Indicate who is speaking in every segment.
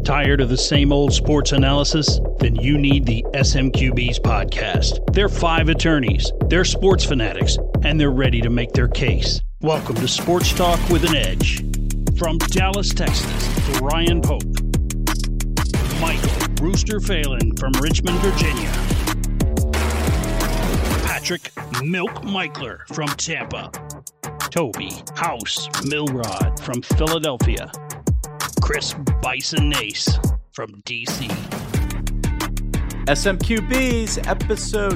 Speaker 1: Tired of the same old sports analysis? Then you need the SMQB's podcast. They're 5 attorneys, they're sports fanatics, and they're ready to make their case. Welcome to Sports Talk with an Edge. From Dallas, Texas, Ryan Pope. Michael Rooster Phelan from Richmond, Virginia. Patrick Milk Michler from Tampa. Toby House Milrod from Philadelphia. Chris Bison Nace from D.C.
Speaker 2: SMQB's episode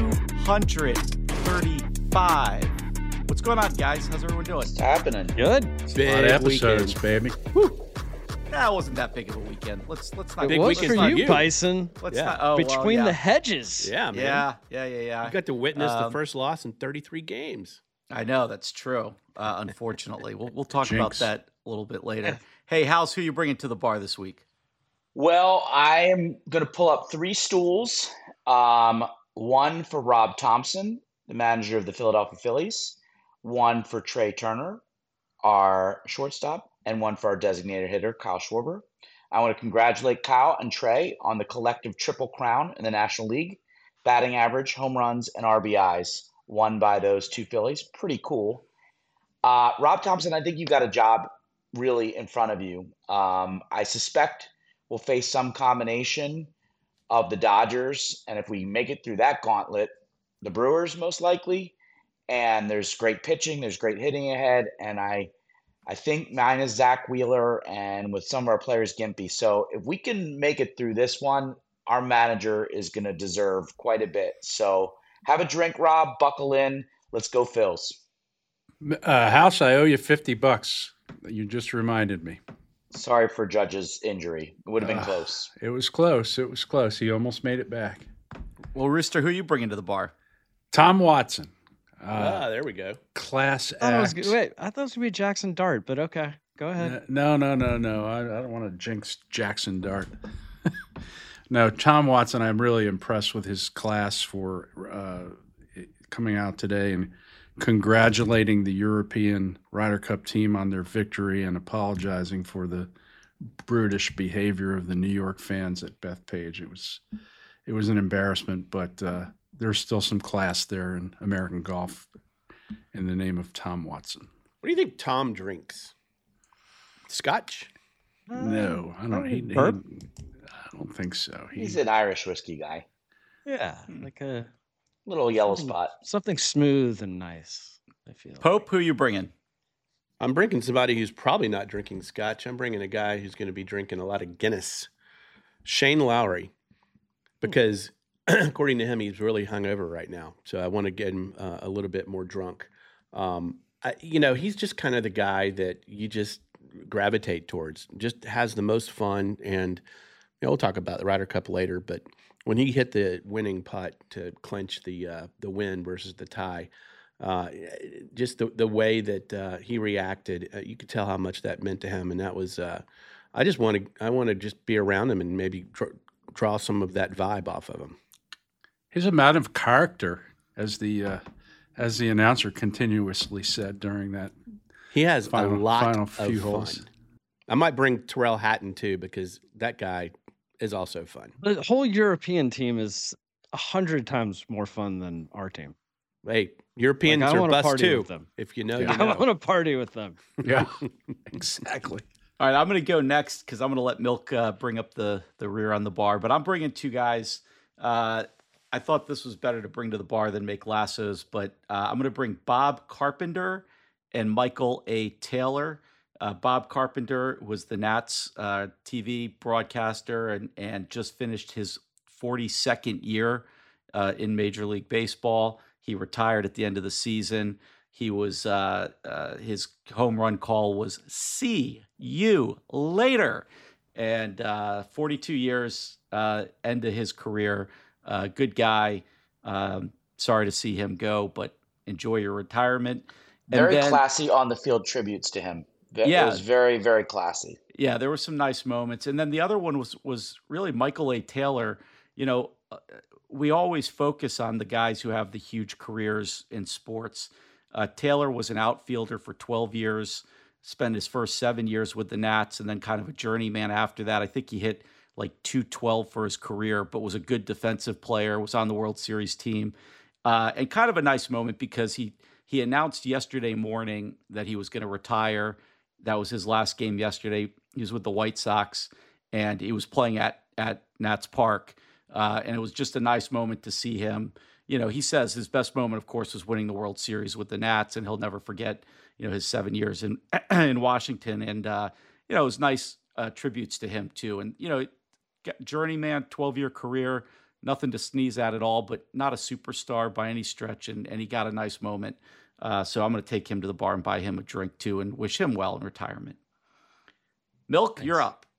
Speaker 2: 235. What's going on, guys? How's everyone doing?
Speaker 3: What's happening?
Speaker 4: Good.
Speaker 5: Big a lot of episodes, baby.
Speaker 2: Whew. That wasn't that big of a weekend. Let's not.
Speaker 4: It was for you, Bison. Between the hedges.
Speaker 5: Yeah, man.
Speaker 2: Yeah.
Speaker 5: You got to witness the first loss in 33 games.
Speaker 2: I know, that's true. Unfortunately, we'll talk about that a little bit later. Hey, House, who you bringing to the bar this week?
Speaker 3: Well, I am going to pull up 3 stools. One for Rob Thompson, the manager of the Philadelphia Phillies. One for Trey Turner, our shortstop, and one for our designated hitter, Kyle Schwarber. I want to congratulate Kyle and Trey on the collective triple crown in the National League. Batting average, home runs, and RBIs won by those 2 Phillies. Pretty cool. Rob Thompson, I think you got a job really in front of you. I suspect we'll face some combination of the Dodgers, and if we make it through that gauntlet, the Brewers most likely. And there's great pitching, there's great hitting ahead, and I think mine is Zach Wheeler and with some of our players, Gimpy. So if we can make it through this one, our manager is going to deserve quite a bit. So have a drink, Rob, buckle in. Let's go Phils.
Speaker 5: House, I owe you $50. You just reminded me.
Speaker 3: Sorry for Judge's injury. It would have been close.
Speaker 5: It was close. It was close. He almost made it back.
Speaker 2: Well, Rooster, who are you bringing to the bar?
Speaker 5: Tom Watson.
Speaker 4: There we go.
Speaker 5: Class act.
Speaker 4: I thought it was going to be Jackson Dart, but okay. Go ahead.
Speaker 5: No. I don't want to jinx Jackson Dart. No, Tom Watson, I'm really impressed with his class for coming out today and congratulating the European Ryder Cup team on their victory and apologizing for the brutish behavior of the New York fans at Bethpage. It was an embarrassment, but there's still some class there in American golf in the name of Tom Watson.
Speaker 4: What do you think Tom drinks? Scotch?
Speaker 5: No, I don't. I don't think so.
Speaker 3: He's an Irish whiskey guy.
Speaker 4: Yeah, like a
Speaker 3: little yellow spot.
Speaker 4: Something smooth and nice, I feel.
Speaker 2: Pope, who are you bringing?
Speaker 4: I'm bringing somebody who's probably not drinking Scotch. I'm bringing a guy who's going to be drinking a lot of Guinness. Shane Lowry. Because according to him, he's really hungover right now. So I want to get him a little bit more drunk. He's just kind of the guy that you just gravitate towards. Just has the most fun. And we'll talk about the Ryder Cup later. But when he hit the winning putt to clinch the win versus the tie, just the way that he reacted, you could tell how much that meant to him. And that was I want to just be around him and maybe draw some of that vibe off of him.
Speaker 5: He's a man of character, as the announcer continuously said during that.
Speaker 4: He has a lot of
Speaker 5: few
Speaker 4: fun.
Speaker 5: holes.
Speaker 4: I might bring Terrell Hatton too, because that guy is also fun.
Speaker 6: The whole European team is 100 times more fun than our team.
Speaker 4: Hey, Europeans are bust too. If you know, you know.
Speaker 6: I want to party with them.
Speaker 5: Yeah, exactly.
Speaker 2: All right, I'm going to go next because I'm going to let Milk bring up the rear on the bar. But I'm bringing 2 guys. I thought this was better to bring to the bar than make lassos, but I'm going to bring Bob Carpenter and Michael A. Taylor. Bob Carpenter was the Nats TV broadcaster and just finished his 42nd year in Major League Baseball. He retired at the end of the season. He was his home run call was "See you later," and 42 years into his career. Good guy. Sorry to see him go, but enjoy your retirement.
Speaker 3: Very classy on the field tributes to him. It was very, very classy.
Speaker 2: Yeah, there were some nice moments. And then the other one was really Michael A. Taylor. You know, we always focus on the guys who have the huge careers in sports. Taylor was an outfielder for 12 years spent his first 7 years with the Nats and then kind of a journeyman after that. I think he hit like 212 for his career, but was a good defensive player, was on the World Series team. And kind of a nice moment because he announced yesterday morning that he was going to retire. That was his last game yesterday. He was with the White Sox, and he was playing at Nats Park. And it was just a nice moment to see him. He says his best moment, of course, was winning the World Series with the Nats, and he'll never forget, his 7 years in Washington. And, it was nice tributes to him, too. And, journeyman, 12-year career, nothing to sneeze at all, but not a superstar by any stretch. And he got a nice moment. So I'm going to take him to the bar and buy him a drink, too, and wish him well in retirement. Milk,
Speaker 6: Thanks.
Speaker 2: You're up.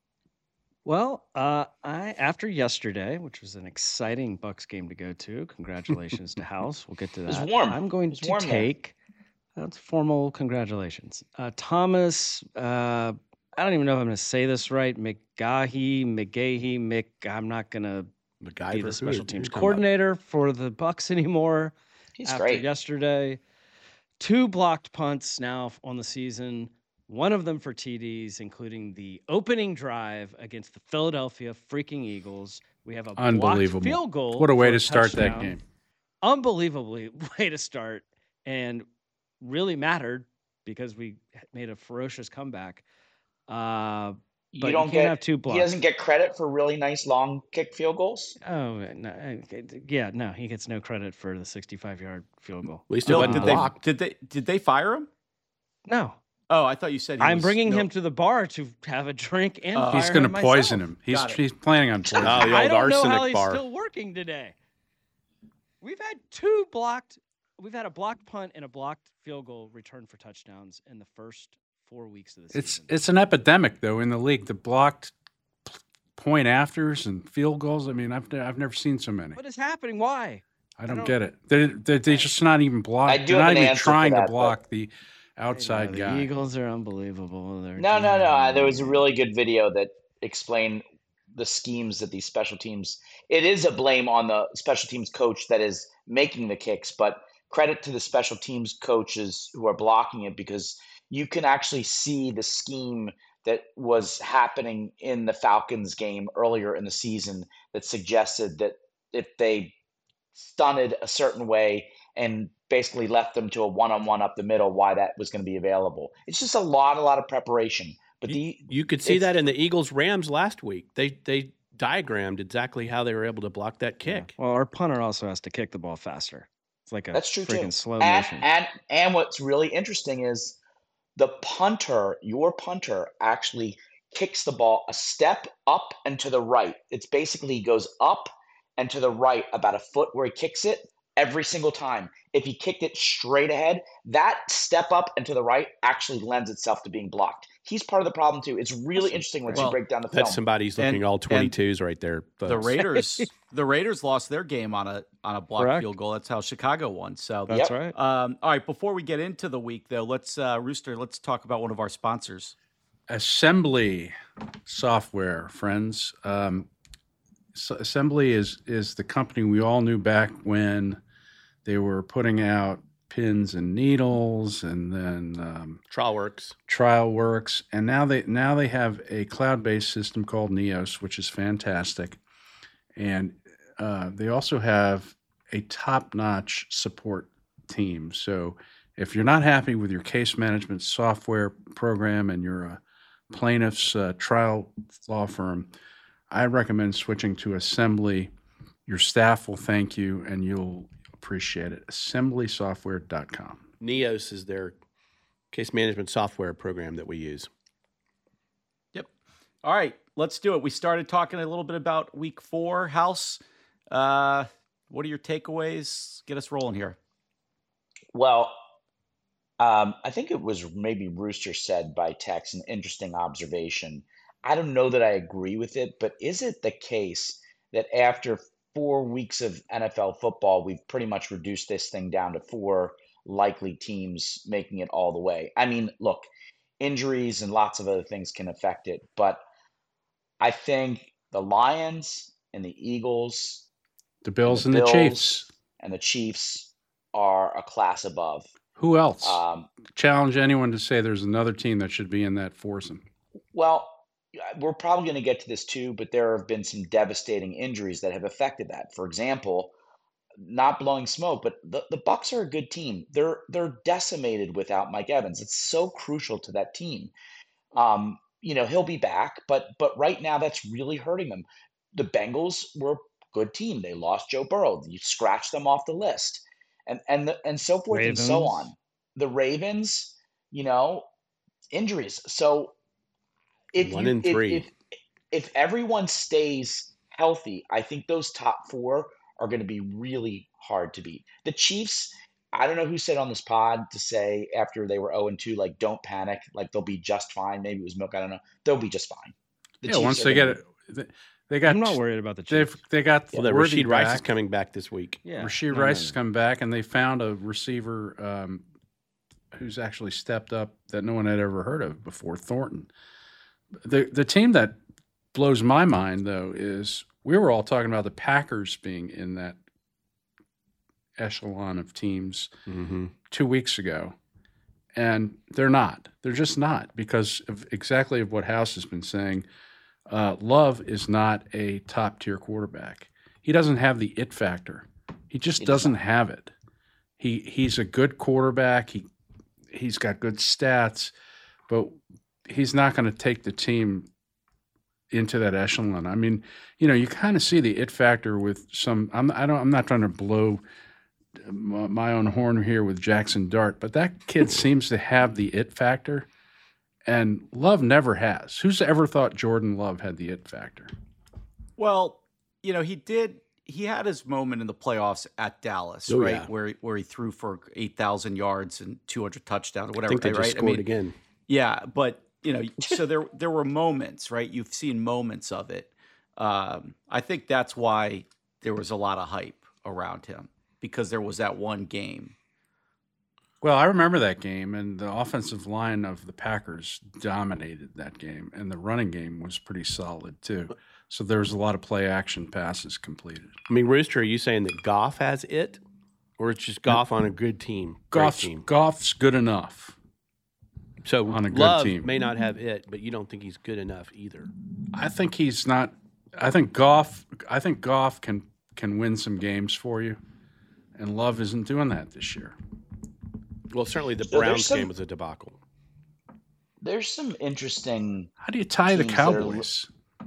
Speaker 6: Well, after yesterday, which was an exciting Bucks game to go to, congratulations to House. We'll get to that.
Speaker 3: It was warm.
Speaker 6: I'm going
Speaker 3: It was
Speaker 6: to
Speaker 3: warm there.
Speaker 6: take that's formal congratulations. Thomas, I don't even know if I'm going to say this right. McGahee, I'm not going to be the special teams coordinator for the Bucks anymore.
Speaker 3: He's
Speaker 6: after
Speaker 3: great.
Speaker 6: yesterday. 2 blocked punts now on the season. One of them for TDs, including the opening drive against the Philadelphia freaking Eagles. We have a blocked field goal.
Speaker 5: What a way
Speaker 6: for
Speaker 5: to start
Speaker 6: touchdown.
Speaker 5: that game.
Speaker 6: Unbelievably way to start, and really mattered because we made a ferocious comeback. But
Speaker 3: You don't
Speaker 6: can't have 2 blocks.
Speaker 3: He doesn't get credit for really nice long kick field goals.
Speaker 6: Oh, no, no, he gets no credit for the 65-yard field goal.
Speaker 4: At least it
Speaker 2: Milk,
Speaker 4: wasn't blocked.
Speaker 2: did they fire him?
Speaker 6: No.
Speaker 2: Oh, I thought you said
Speaker 6: I'm bringing him to the bar to have a drink and fire
Speaker 5: He's going to
Speaker 6: him
Speaker 5: poison
Speaker 6: myself.
Speaker 5: him. He's planning on poisoning him.
Speaker 4: Oh, the
Speaker 6: I
Speaker 4: old
Speaker 6: don't know
Speaker 4: arsenic
Speaker 6: how he's
Speaker 4: bar.
Speaker 6: still working today. We've had a blocked punt and a blocked field goal return for touchdowns in the first 4 weeks of the season.
Speaker 5: It's an epidemic though in the league. The blocked point afters and field goals. I mean, I've never seen so many.
Speaker 6: What is happening? Why?
Speaker 5: I don't get it. They're just not even
Speaker 3: I
Speaker 5: blocking.
Speaker 3: do
Speaker 5: They're
Speaker 3: have
Speaker 5: not
Speaker 3: an
Speaker 5: even
Speaker 3: answer
Speaker 5: trying
Speaker 3: for
Speaker 5: to
Speaker 3: that,
Speaker 5: block the outside
Speaker 6: The
Speaker 5: guy.
Speaker 6: Eagles are unbelievable.
Speaker 3: No. There was a really good video that explained the schemes that these special teams. It is a blame on the special teams coach that is making the kicks, but credit to the special teams coaches who are blocking it because you can actually see the scheme that was happening in the Falcons game earlier in the season that suggested that if they stunted a certain way and basically left them to a one-on-one up the middle, why that was going to be available. It's just a lot of preparation. But
Speaker 4: You could see that in the Eagles-Rams last week. They diagrammed exactly how they were able to block that kick.
Speaker 6: Well, our punter also has to kick the ball faster. It's like a
Speaker 3: that's true
Speaker 6: freaking
Speaker 3: too.
Speaker 6: slow motion.
Speaker 3: And what's really interesting is your punter actually kicks the ball a step up and to the right. It's basically goes up and to the right about a foot where he kicks it every single time. If he kicked it straight ahead, that step up and to the right actually lends itself to being blocked. He's part of the problem too. It's really interesting once you break down the film.
Speaker 4: That's somebody's looking all 22s right there. Folks.
Speaker 2: The Raiders lost their game on a blocked
Speaker 6: Correct.
Speaker 2: field goal. That's how Chicago won. So
Speaker 6: That's right.
Speaker 2: all right, before we get into the week though, let's talk about one of our sponsors.
Speaker 5: Assembly software, friends. So Assembly is the company we all knew back when they were putting out pins and needles, and then TrialWorks, and now they have a cloud-based system called Neos, which is fantastic, and they also have a top-notch support team. So if you're not happy with your case management software program and you're a plaintiff's trial law firm, I recommend switching to Assembly. Your staff will thank you, and you'll appreciate it. assemblysoftware.com.
Speaker 4: Neos is their case management software program that we use.
Speaker 2: Yep. All right, let's do it. We started talking a little bit about week 4, House. What are your takeaways? Get us rolling here.
Speaker 3: Well, I think it was maybe Rooster said by text an interesting observation. I don't know that I agree with it, but is it the case that after 4 weeks of NFL football, we've pretty much reduced this thing down to 4 likely teams making it all the way? I mean, look, injuries and lots of other things can affect it, but I think the Lions and the Eagles,
Speaker 5: the Bills and the Chiefs
Speaker 3: and the Chiefs are a class above.
Speaker 5: Who else? Challenge anyone to say there's another team that should be in that foursome.
Speaker 3: Well, we're probably going to get to this too, but there have been some devastating injuries that have affected that. For example, not blowing smoke, but the Bucks are a good team. They're decimated without Mike Evans. It's so crucial to that team. He'll be back, but right now that's really hurting them. The Bengals were a good team. They lost Joe Burrow. You scratch them off the list, and so forth and so
Speaker 6: Ravens.
Speaker 3: on. The Ravens, injuries. So if
Speaker 4: 1 and 3.
Speaker 3: if everyone stays healthy, I think those top four are going to be really hard to beat. The Chiefs, I don't know who said on this pod to say after they were 0-2, like, don't panic, like they'll be just fine. Maybe it was Milk, I don't know. They'll be just fine. The Chiefs
Speaker 5: once
Speaker 3: are
Speaker 5: they
Speaker 3: gonna
Speaker 5: get it, they got.
Speaker 6: I'm not worried about the Chiefs.
Speaker 5: They got
Speaker 4: Well,
Speaker 5: Worthy
Speaker 4: Rashid Rice
Speaker 5: back.
Speaker 4: is coming back this week.
Speaker 6: Yeah,
Speaker 5: Rashid
Speaker 6: no,
Speaker 5: Rice
Speaker 6: no,
Speaker 5: is
Speaker 6: no.
Speaker 5: coming back, and they found a receiver who's actually stepped up that no one had ever heard of before, Thornton. The team that blows my mind, though, is we were all talking about the Packers being in that echelon of teams 2 weeks ago, and they're not. They're just not, because of exactly of what House has been saying. Love is not a top-tier quarterback. He doesn't have the it factor. He just doesn't have it. He's a good quarterback. He's got good stats, but he's not going to take the team into that echelon. I mean, you kind of see the it factor with some. I'm not trying to blow my own horn here with Jackson Dart, but that kid seems to have the it factor, and Love never has. Who's ever thought Jordan Love had the it factor?
Speaker 2: Well, he did. He had his moment in the playoffs at Dallas, right,
Speaker 4: yeah.
Speaker 2: where he threw for 8,000 yards and 200 touchdowns or
Speaker 4: I
Speaker 2: whatever.
Speaker 4: think they just
Speaker 2: right?
Speaker 4: scored again.
Speaker 2: Yeah, but so there were moments, right? You've seen moments of it. I think that's why there was a lot of hype around him, because there was that one game.
Speaker 5: Well, I remember that game, and the offensive line of the Packers dominated that game, and the running game was pretty solid too. So there was a lot of play action passes completed.
Speaker 4: I mean, Rooster, are you saying that Goff has it, or it's just Goff on a good team? Great team.
Speaker 5: Goff's good enough.
Speaker 4: So
Speaker 5: on a good
Speaker 4: Love
Speaker 5: team.
Speaker 4: may not have it, but you don't think he's good enough either.
Speaker 5: I think he's not. I think Goff can win some games for you, and Love isn't doing that this year.
Speaker 4: Well, certainly the
Speaker 3: So
Speaker 4: Browns game was a debacle.
Speaker 3: There's some interesting.
Speaker 5: How do you tie the
Speaker 3: teams that are-
Speaker 5: Cowboys?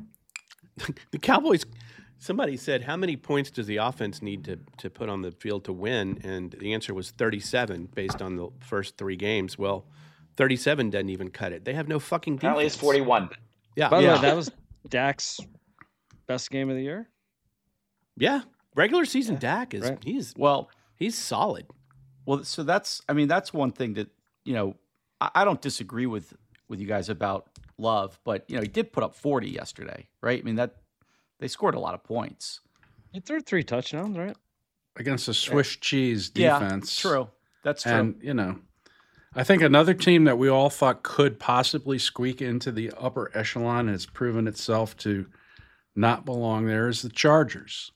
Speaker 4: The Cowboys, somebody said, how many points does the offense need to put on the field to win? And the answer was 37 based on the first 3 games. Well, 37 doesn't even cut it. They have no fucking defense.
Speaker 3: Apparently, it's 41.
Speaker 4: Yeah.
Speaker 6: By the
Speaker 2: Yeah.
Speaker 6: way, that was Dak's best game of the year.
Speaker 4: Yeah. Regular season Dak is
Speaker 6: right.
Speaker 4: he's solid.
Speaker 2: Well, so that's one thing that, I don't disagree with you guys about Love, but, he did put up 40 yesterday, right? I mean, they scored a lot of points.
Speaker 6: He threw 3 touchdowns, right?
Speaker 5: Against a Swiss cheese defense.
Speaker 2: Yeah, true. That's true.
Speaker 5: And, I think another team that we all thought could possibly squeak into the upper echelon has proven itself to not belong there is the Chargers.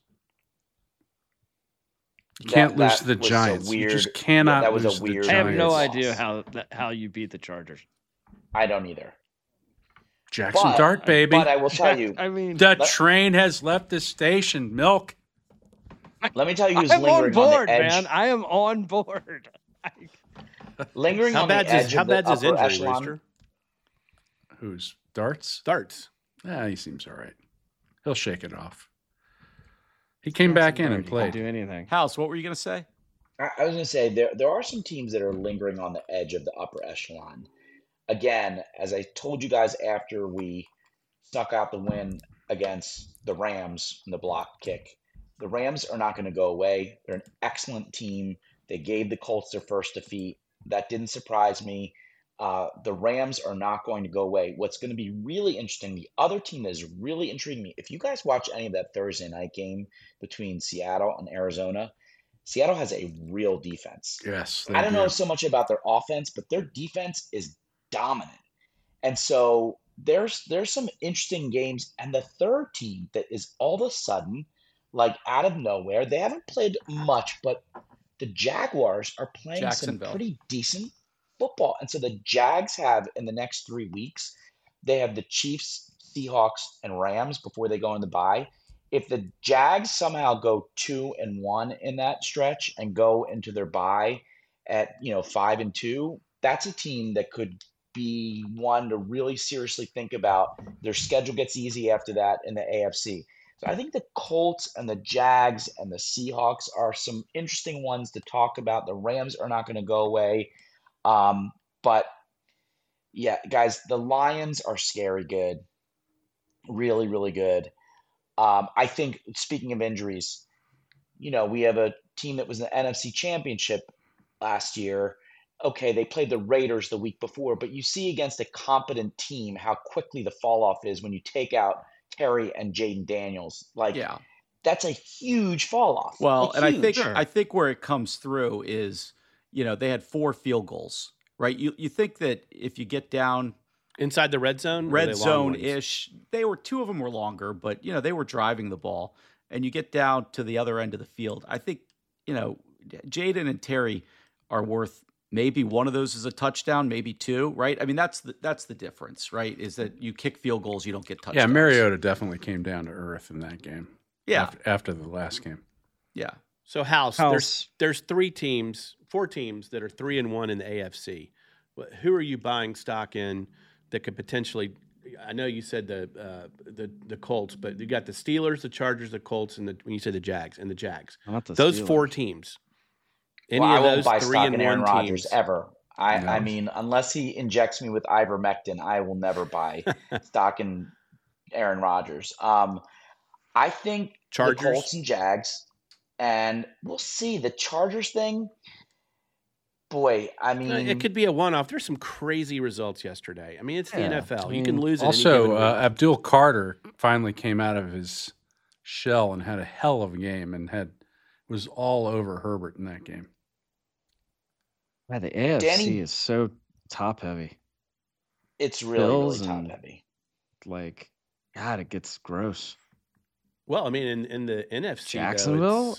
Speaker 5: You can't lose to the
Speaker 3: was a
Speaker 5: Giants. You
Speaker 3: weird-
Speaker 5: just cannot
Speaker 3: that was a
Speaker 5: lose to the
Speaker 3: weird-
Speaker 5: Giants.
Speaker 6: I have no
Speaker 3: Giants.
Speaker 6: idea how you beat the Chargers.
Speaker 3: I don't either.
Speaker 5: Jackson
Speaker 3: But-
Speaker 5: Dart, baby.
Speaker 3: But I will tell you,
Speaker 6: I mean,
Speaker 5: The train has left the station. Milk.
Speaker 3: let me tell you who's
Speaker 6: I'm on
Speaker 3: lingering
Speaker 6: board,
Speaker 3: on the edge.
Speaker 6: man. I am on board.
Speaker 3: Lingering
Speaker 4: How
Speaker 3: on the
Speaker 4: bad's
Speaker 3: edge
Speaker 4: his, how
Speaker 3: of the
Speaker 4: bad's his
Speaker 3: upper
Speaker 4: injury,
Speaker 3: echelon.
Speaker 4: Rooster?
Speaker 5: Who's Darts?
Speaker 4: Darts.
Speaker 5: He seems all right. He'll shake it off. He came back in and
Speaker 6: He can
Speaker 5: played.
Speaker 6: do anything.
Speaker 2: House, what were you going to say?
Speaker 3: I was going to say there are some teams that are lingering on the edge of the upper echelon. Again, as I told you guys after we stuck out the win against the Rams in the block kick, the Rams are not going to go away. They're an excellent team. They gave the Colts their first defeat. That didn't surprise me. The Rams are not going to go away. What's going to be really interesting, the other team that is really intriguing me, if you guys watch any of that Thursday night game between Seattle and Arizona, Seattle has a real defense.
Speaker 5: Yes.
Speaker 3: I don't know so much about their offense, but their defense is dominant. And so there's some interesting games. And the third team that is all of a sudden, like out of nowhere, they haven't played much, but the Jaguars are playing some pretty decent football. And so the Jags have, in the next 3 weeks, they have the Chiefs, Seahawks, and Rams before they go on the bye. If the Jags somehow go 2-1 in that stretch and go into their bye at 5-2, that's a team that could be one to really seriously think about. Their schedule gets easy after that in the AFC. So I think the Colts and the Jags and the Seahawks are some interesting ones to talk about. The Rams are not going to go away. But yeah, guys, the Lions are scary good. Really, really good. I think, speaking of injuries, we have a team that was in the NFC Championship last year. Okay, they played the Raiders the week before, but you see against a competent team how quickly the fall off is when you take out Terry and Jaden Daniels. That's a huge fall off.
Speaker 2: Well, and I think where it comes through is, they had 4 field goals, right? You think that if you get down
Speaker 4: inside the red zone
Speaker 2: ish, they were 2 of them were longer, but they were driving the ball, and you get down to the other end of the field. I think Jaden and Terry are worth. Maybe one of those is a touchdown, maybe 2, right? I mean, that's the difference, right? Is that you kick field goals, you don't get touchdowns.
Speaker 5: Yeah, Mariota definitely came down to earth in that game.
Speaker 2: Yeah,
Speaker 5: after the last game.
Speaker 2: Yeah.
Speaker 4: So House. There's 4 teams that are 3-1 in the AFC. Who are you buying stock in that could potentially? I know you said the Colts, but you got the Steelers, the Chargers, the Colts, and when you said the Jags and the Jags. Those Steelers. 4 teams.
Speaker 3: I won't buy stock in Aaron Rodgers ever. I mean, unless he injects me with ivermectin, I will never buy stock in Aaron Rodgers. I think Chargers. The Colts and Jags, and we'll see. The Chargers thing, boy, I mean.
Speaker 4: It could be a one-off. There's some crazy results yesterday. I mean, it's the NFL. You can lose it.
Speaker 5: Also, Abdul Carter finally came out of his shell and had a hell of a game and was all over Herbert in that game.
Speaker 6: Man, the AFC is so top heavy.
Speaker 3: It's really top heavy.
Speaker 6: God, it gets gross.
Speaker 4: Well, I mean, in the NFC,
Speaker 6: Jacksonville,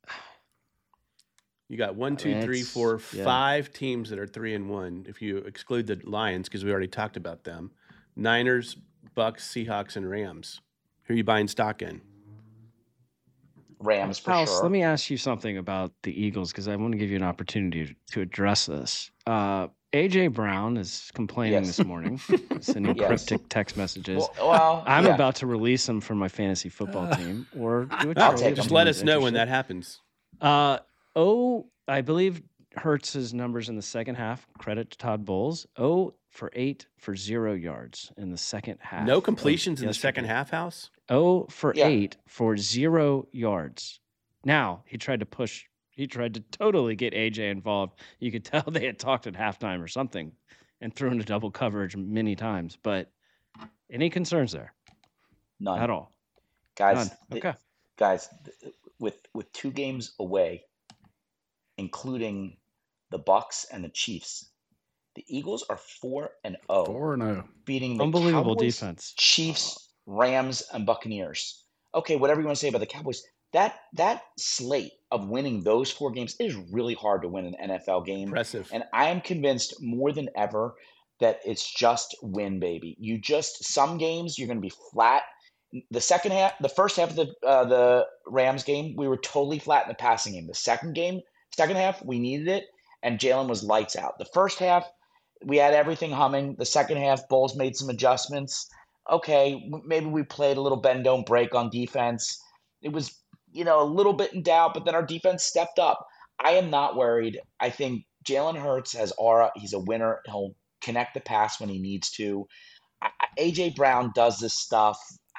Speaker 4: you got 1, 2, 3, 4, 5 teams that are 3-1. If you exclude the Lions, because we already talked about them, Niners, Bucks, Seahawks, and Rams. Who are you buying stock in?
Speaker 3: Rams, for sure.
Speaker 6: Let me ask you something about the Eagles, because I want to give you an opportunity to address this. A.J. Brown is complaining this morning, sending cryptic text messages. I'm about to release him from my fantasy football team. Or
Speaker 4: just let us know when that happens.
Speaker 6: I believe Hurts's numbers in the second half, credit to Todd Bowles, 0 for 8 for 0 yards in the second half.
Speaker 4: No completions in the second half, House?
Speaker 6: 0 for 8 for 0 yards. Now, he tried to totally get AJ involved. You could tell they had talked at halftime or something and threw into double coverage many times. But any concerns there?
Speaker 3: None.
Speaker 6: At all?
Speaker 3: Guys,
Speaker 6: None. Okay.
Speaker 3: Guys, with 2 games away, including the Bucks and the Chiefs, the Eagles are 4-0.
Speaker 6: 4-0.
Speaker 3: Beating the
Speaker 6: unbelievable
Speaker 3: Cowboys,
Speaker 6: defense.
Speaker 3: Chiefs, Rams, and Buccaneers. Okay, whatever you want to say about the Cowboys, that slate of winning those 4 games is really hard to win an NFL game.
Speaker 4: Impressive.
Speaker 3: And I am convinced more than ever that it's just win, baby. Some games you're going to be flat. The first half of the Rams game, we were totally flat in the passing game. The second half, we needed it, and Jalen was lights out. The first half, we had everything humming. The second half, Bowles made some adjustments. Okay, maybe we played a little bend, don't break on defense. It was, a little bit in doubt, but then our defense stepped up. I am not worried. I think Jalen Hurts has aura. He's a winner. He'll connect the pass when he needs to. A.J. Brown does this stuff.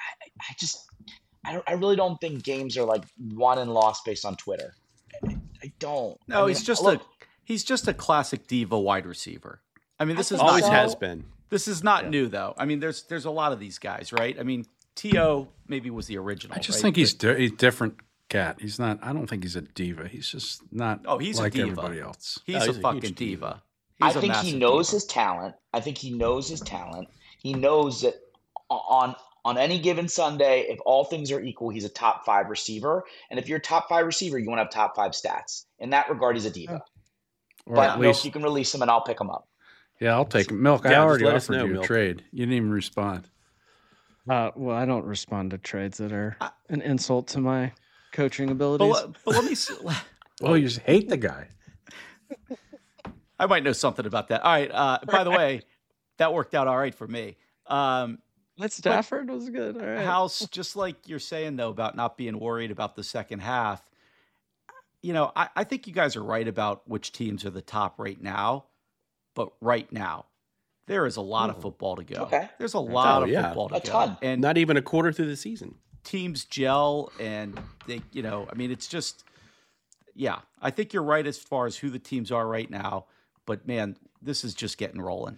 Speaker 3: I really don't think games are like won and lost based on Twitter. I don't.
Speaker 2: No, he's just a classic diva wide receiver. I mean, this is
Speaker 4: always has been.
Speaker 2: This is not new though. I mean, there's a lot of these guys, right? I mean, T.O. maybe was the original.
Speaker 5: I just think he's different cat. He's not. I don't think he's a diva. He's just not.
Speaker 2: Oh, he's
Speaker 5: like
Speaker 2: a diva.
Speaker 5: Everybody else.
Speaker 2: He's a fucking diva.
Speaker 3: I think he knows his talent. He knows that on on any given Sunday, if all things are equal, he's a top 5 receiver. And if you're a top 5 receiver, you want to have top 5 stats. In that regard, he's a diva.
Speaker 5: Or
Speaker 3: But
Speaker 5: at
Speaker 3: Milk,
Speaker 5: least,
Speaker 3: you can release him and I'll pick him up.
Speaker 5: yeah, I'll take him. Milk, I
Speaker 4: Yeah, just
Speaker 5: already
Speaker 4: let us
Speaker 5: offered
Speaker 4: know,
Speaker 5: you a
Speaker 4: Milk.
Speaker 5: trade. You didn't even respond.
Speaker 6: Well, I don't respond to trades that are an insult to my coaching abilities.
Speaker 2: But let me.
Speaker 5: Oh, you just hate the guy.
Speaker 2: I might know something about that. All right. By the way, that worked out all right for me.
Speaker 6: Stafford was good. All right.
Speaker 2: House, just like you're saying though about not being worried about the second half. I think you guys are right about which teams are the top right now. But right now, there is a lot of football to go.
Speaker 3: Okay.
Speaker 2: There's a lot of
Speaker 4: yeah.
Speaker 2: football to
Speaker 3: A
Speaker 2: go.
Speaker 3: ton.
Speaker 2: And
Speaker 4: Not even a quarter through the season.
Speaker 2: teams gel and they, it's just, yeah, I think you're right as far as who the teams are right now. But man, this is just getting rolling.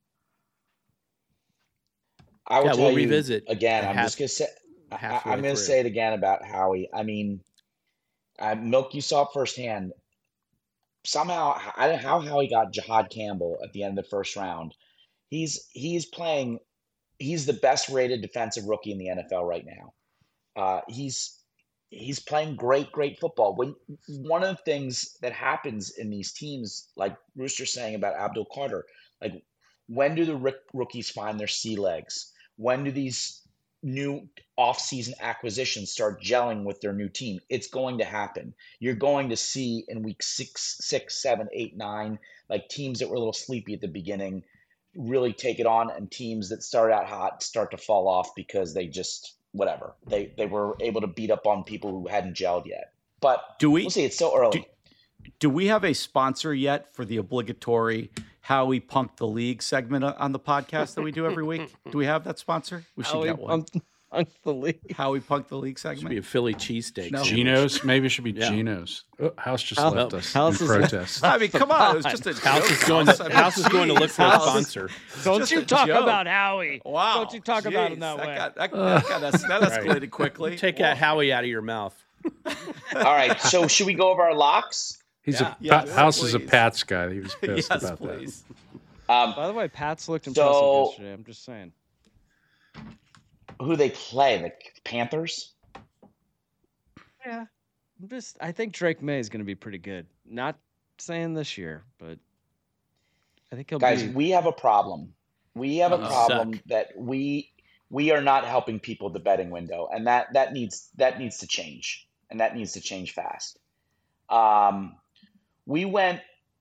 Speaker 3: I will
Speaker 4: Yeah,
Speaker 3: tell
Speaker 4: we'll
Speaker 3: you
Speaker 4: revisit
Speaker 3: again.
Speaker 4: a
Speaker 3: I'm just gonna say.
Speaker 4: halfway
Speaker 3: I'm gonna
Speaker 4: through.
Speaker 3: say it again about Howie. I mean, Milk, you saw it firsthand. Somehow, I don't know how Howie got Jahad Campbell at the end of the first round. He's playing. He's the best rated defensive rookie in the NFL right now. He's playing great football. When one of the things that happens in these teams, like Rooster's saying about Abdul Carter, like when do the rookies find their sea legs? When do these new offseason acquisitions start gelling with their new team? It's going to happen. You're going to see in week 6, 7, 8, 9, like teams that were a little sleepy at the beginning really take it on, and teams that start out hot start to fall off because they just whatever. They were able to beat up on people who hadn't gelled yet. But we'll see. It's still early.
Speaker 2: Do we have a sponsor yet for the obligatory Howie Punked the League segment on the podcast that we do every week? Do we have that sponsor? We should get one.
Speaker 6: Punked the League.
Speaker 2: Howie Punked the League
Speaker 4: Should be
Speaker 2: segment.
Speaker 4: a Philly cheesesteak.
Speaker 2: No.
Speaker 5: Geno's? Maybe it should be
Speaker 4: Yeah.
Speaker 5: Geno's. Oh, House just
Speaker 6: House-
Speaker 5: left us
Speaker 6: House
Speaker 5: in
Speaker 6: is-
Speaker 5: protest.
Speaker 2: I mean, come on. It was just a
Speaker 4: House
Speaker 2: joke.
Speaker 4: is going.
Speaker 2: I mean,
Speaker 4: House is going to look for a
Speaker 2: House.
Speaker 4: sponsor.
Speaker 6: Don't
Speaker 2: Just
Speaker 6: you
Speaker 2: a
Speaker 6: talk
Speaker 2: joke.
Speaker 6: about Howie.
Speaker 2: Wow.
Speaker 6: Don't you talk about him that
Speaker 2: Jeez,
Speaker 6: way.
Speaker 2: That escalated quickly.
Speaker 4: Take that Howie out of your mouth.
Speaker 3: All right. So should we go over our locks?
Speaker 5: He's
Speaker 2: Yeah.
Speaker 5: a
Speaker 2: Yes,
Speaker 5: House is a
Speaker 2: please.
Speaker 5: Pats guy. He was pissed
Speaker 2: Yes,
Speaker 5: about
Speaker 2: please.
Speaker 6: By the way, Pats looked impressive
Speaker 3: So-
Speaker 6: yesterday. I'm just saying.
Speaker 3: Who they play? The Panthers?
Speaker 6: Yeah. I think Drake May is going to be pretty good. Not saying this year, but I think he'll
Speaker 3: Guys,
Speaker 6: be.
Speaker 3: we have a problem. We have a
Speaker 4: You
Speaker 3: problem
Speaker 4: suck.
Speaker 3: that we are not helping people at the betting window, and that needs to change, and that needs to change fast. We went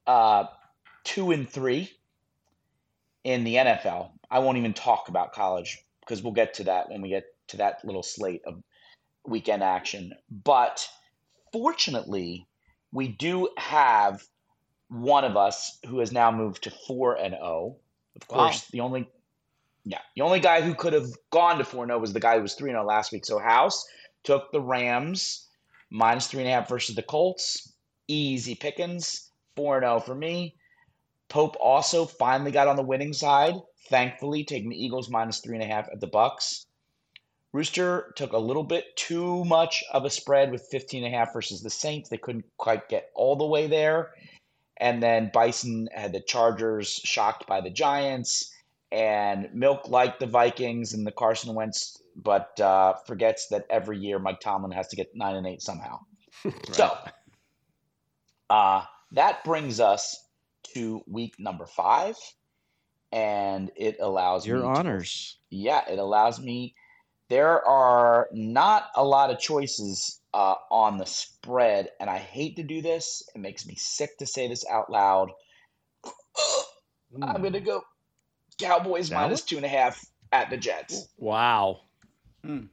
Speaker 3: 2-3 in the NFL. I won't even talk about college because we'll get to that when we get to that little slate of weekend action. But fortunately, we do have one of us who has now moved to 4-0. Of course, the only guy who could have gone to 4-0 was the guy who was 3-0 last week. So House took the Rams -3.5 versus the Colts. Easy pickings. 4-0 for me. Pope also finally got on the winning side, thankfully, taking the Eagles -3.5 at the Bucks. Rooster took a little bit too much of a spread with 15.5 versus the Saints. They couldn't quite get all the way there. And then Bison had the Chargers shocked by the Giants. And Milk liked the Vikings and the Carson Wentz, but forgets that every year Mike Tomlin has to get 9-8 somehow. So that brings us to week number 5. And it allows
Speaker 6: Your
Speaker 3: me to-
Speaker 6: honors.
Speaker 3: it allows me. There are not a lot of choices on the spread, and I hate to do this. It makes me sick to say this out loud. I'm going to go Cowboys
Speaker 6: Dallas?
Speaker 3: -2.5 at the Jets.
Speaker 4: Wow.
Speaker 2: Hmm.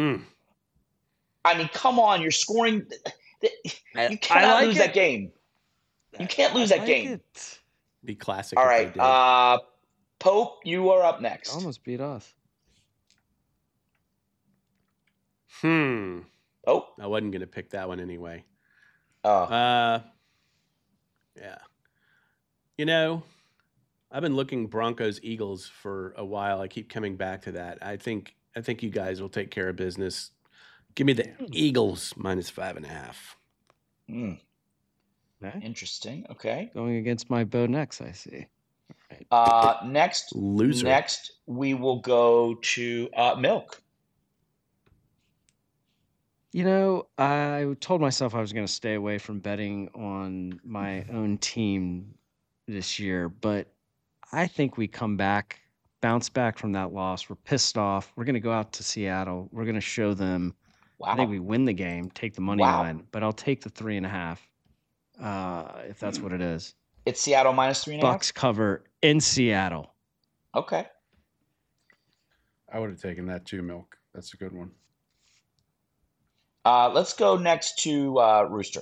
Speaker 3: I mean, come on. You're scoring. You
Speaker 6: I
Speaker 3: cannot
Speaker 6: like
Speaker 3: lose
Speaker 6: it.
Speaker 3: that game. You can't lose that game.
Speaker 6: It.
Speaker 4: Be classic.
Speaker 3: All
Speaker 4: if
Speaker 3: right.
Speaker 4: they did.
Speaker 3: Pope, you are up next.
Speaker 6: Almost beat us.
Speaker 3: Oh,
Speaker 4: I wasn't going to pick that one anyway.
Speaker 3: oh.
Speaker 4: Yeah. I've been looking Broncos Eagles for a while. I keep coming back to that. I think you guys will take care of business. Give me the Eagles -5.5.
Speaker 3: Hmm.
Speaker 6: Okay.
Speaker 3: Interesting. Okay.
Speaker 6: Going against my Bo Nix, I see.
Speaker 3: Next,
Speaker 4: Loser.
Speaker 3: Next, we will go to Milk.
Speaker 6: I told myself I was going to stay away from betting on my own team this year, but I think we bounce back from that loss. We're pissed off. We're going to go out to Seattle. We're going to show them.
Speaker 3: Wow.
Speaker 6: I think we win the game, take the money line, but I'll take the 3.5 if that's what it is.
Speaker 3: It's Seattle minus 3.5?
Speaker 6: Bucks cover in Seattle.
Speaker 3: Okay.
Speaker 5: I would have taken that too, Milk. That's a good one.
Speaker 3: Let's go next to Rooster.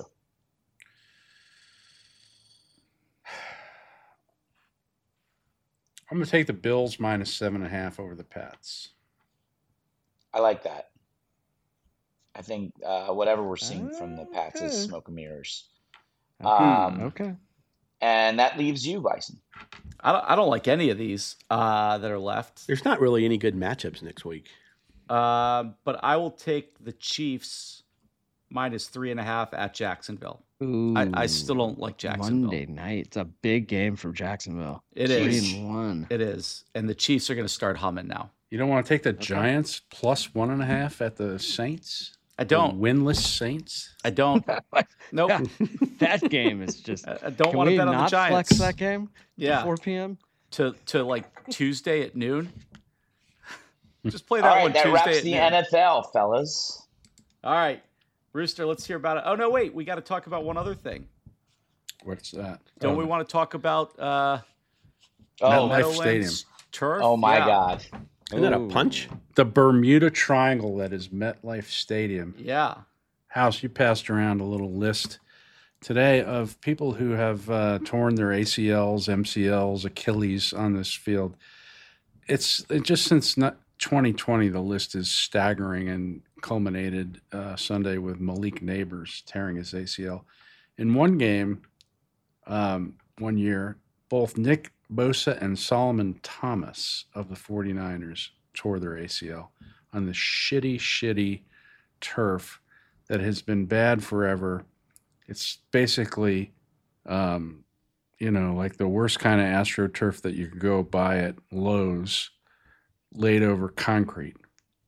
Speaker 5: I'm going to take the Bills minus 7.5 over the Pats.
Speaker 3: I like that. I think whatever we're seeing from the Pats is smoke and mirrors.
Speaker 6: Okay.
Speaker 3: And that leaves you, Bison.
Speaker 2: I don't like any of these that are left.
Speaker 4: There's not really any good matchups next week.
Speaker 2: But I will take the Chiefs minus 3.5 at Jacksonville.
Speaker 6: Ooh,
Speaker 2: I still don't like Jacksonville.
Speaker 6: Monday night. It's a big game from Jacksonville.
Speaker 2: It is.
Speaker 6: 3-1.
Speaker 2: It is. And the Chiefs are going to start humming now.
Speaker 5: You don't want to take the Giants plus 1.5 at the Saints?
Speaker 2: I don't.
Speaker 5: The winless Saints?
Speaker 2: I don't. Nope.
Speaker 6: That game is just.
Speaker 2: I don't want to bet on the Giants.
Speaker 6: Flex that game?
Speaker 2: Yeah.
Speaker 6: 4 p.m.
Speaker 2: To like Tuesday at noon. Just play that
Speaker 3: All right,
Speaker 2: one
Speaker 3: that
Speaker 2: Tuesday
Speaker 3: wraps
Speaker 2: at
Speaker 3: the
Speaker 2: noon.
Speaker 3: NFL, fellas.
Speaker 2: All right, Rooster, let's hear about it. Oh no, wait, we got to talk about one other thing.
Speaker 5: What's that?
Speaker 2: Don't we want to talk about
Speaker 5: MetLife Stadium
Speaker 2: turf?
Speaker 3: Oh my God.
Speaker 4: Isn't that a punch?
Speaker 5: The Bermuda Triangle that is MetLife Stadium.
Speaker 2: Yeah.
Speaker 5: House, you passed around a little list today of people who have torn their ACLs, MCLs, Achilles on this field. It's just since 2020, the list is staggering and culminated Sunday with Malik Neighbors tearing his ACL. In one game, 1 year, both Nick Bosa and Solomon Thomas of the 49ers tore their ACL on the shitty turf that has been bad forever. It's basically, like the worst kind of AstroTurf that you could go buy at Lowe's, laid over concrete.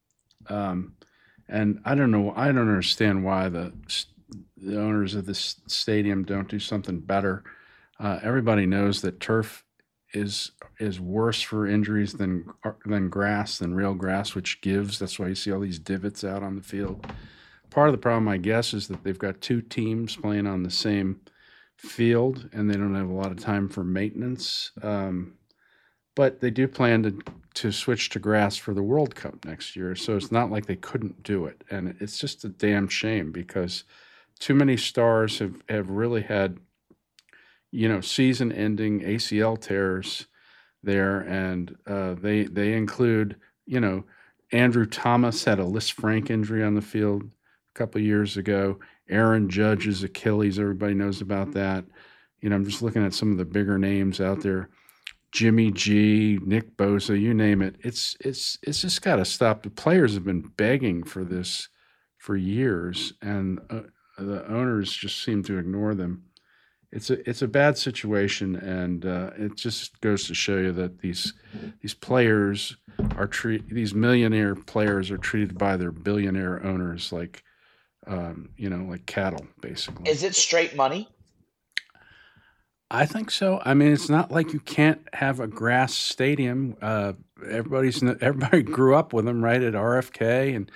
Speaker 5: And I don't understand why the owners of this stadium don't do something better. Everybody knows that turf is worse for injuries than grass, than real grass, which gives. That's why you see all these divots out on the field. Part of the problem, I guess, is that they've got two teams playing on the same field, and they don't have a lot of time for maintenance. But they do plan to switch to grass for the World Cup next year, so it's not like they couldn't do it. And it's just a damn shame because too many stars have really had, season-ending ACL tears there, and they include, Andrew Thomas had a Lisfranc injury on the field a couple of years ago. Aaron Judge's Achilles, everybody knows about that. I'm just looking at some of the bigger names out there. Jimmy G, Nick Bosa, you name it. It's just got to stop. The players have been begging for this for years, and the owners just seem to ignore them. It's a bad situation, and it just goes to show you that these players these millionaire players are treated by their billionaire owners like like cattle, basically.
Speaker 3: Is it straight money?
Speaker 5: I think so. I mean, it's not like you can't have a grass stadium. Everybody grew up with them, right, at RFK, and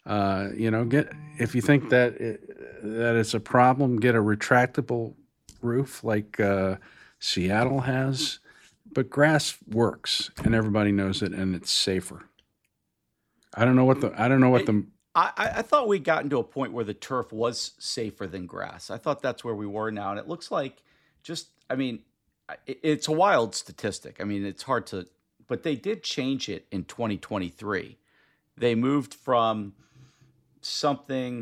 Speaker 5: if you think that it's a problem, get a retractable roof like Seattle has. But grass works, and everybody knows it, and it's safer. I
Speaker 2: thought we'd gotten to a point where the turf was safer than grass. I thought that's where we were now, and it looks like it's a wild statistic. I mean, it's hard to, but they did change it in 2023. They moved from something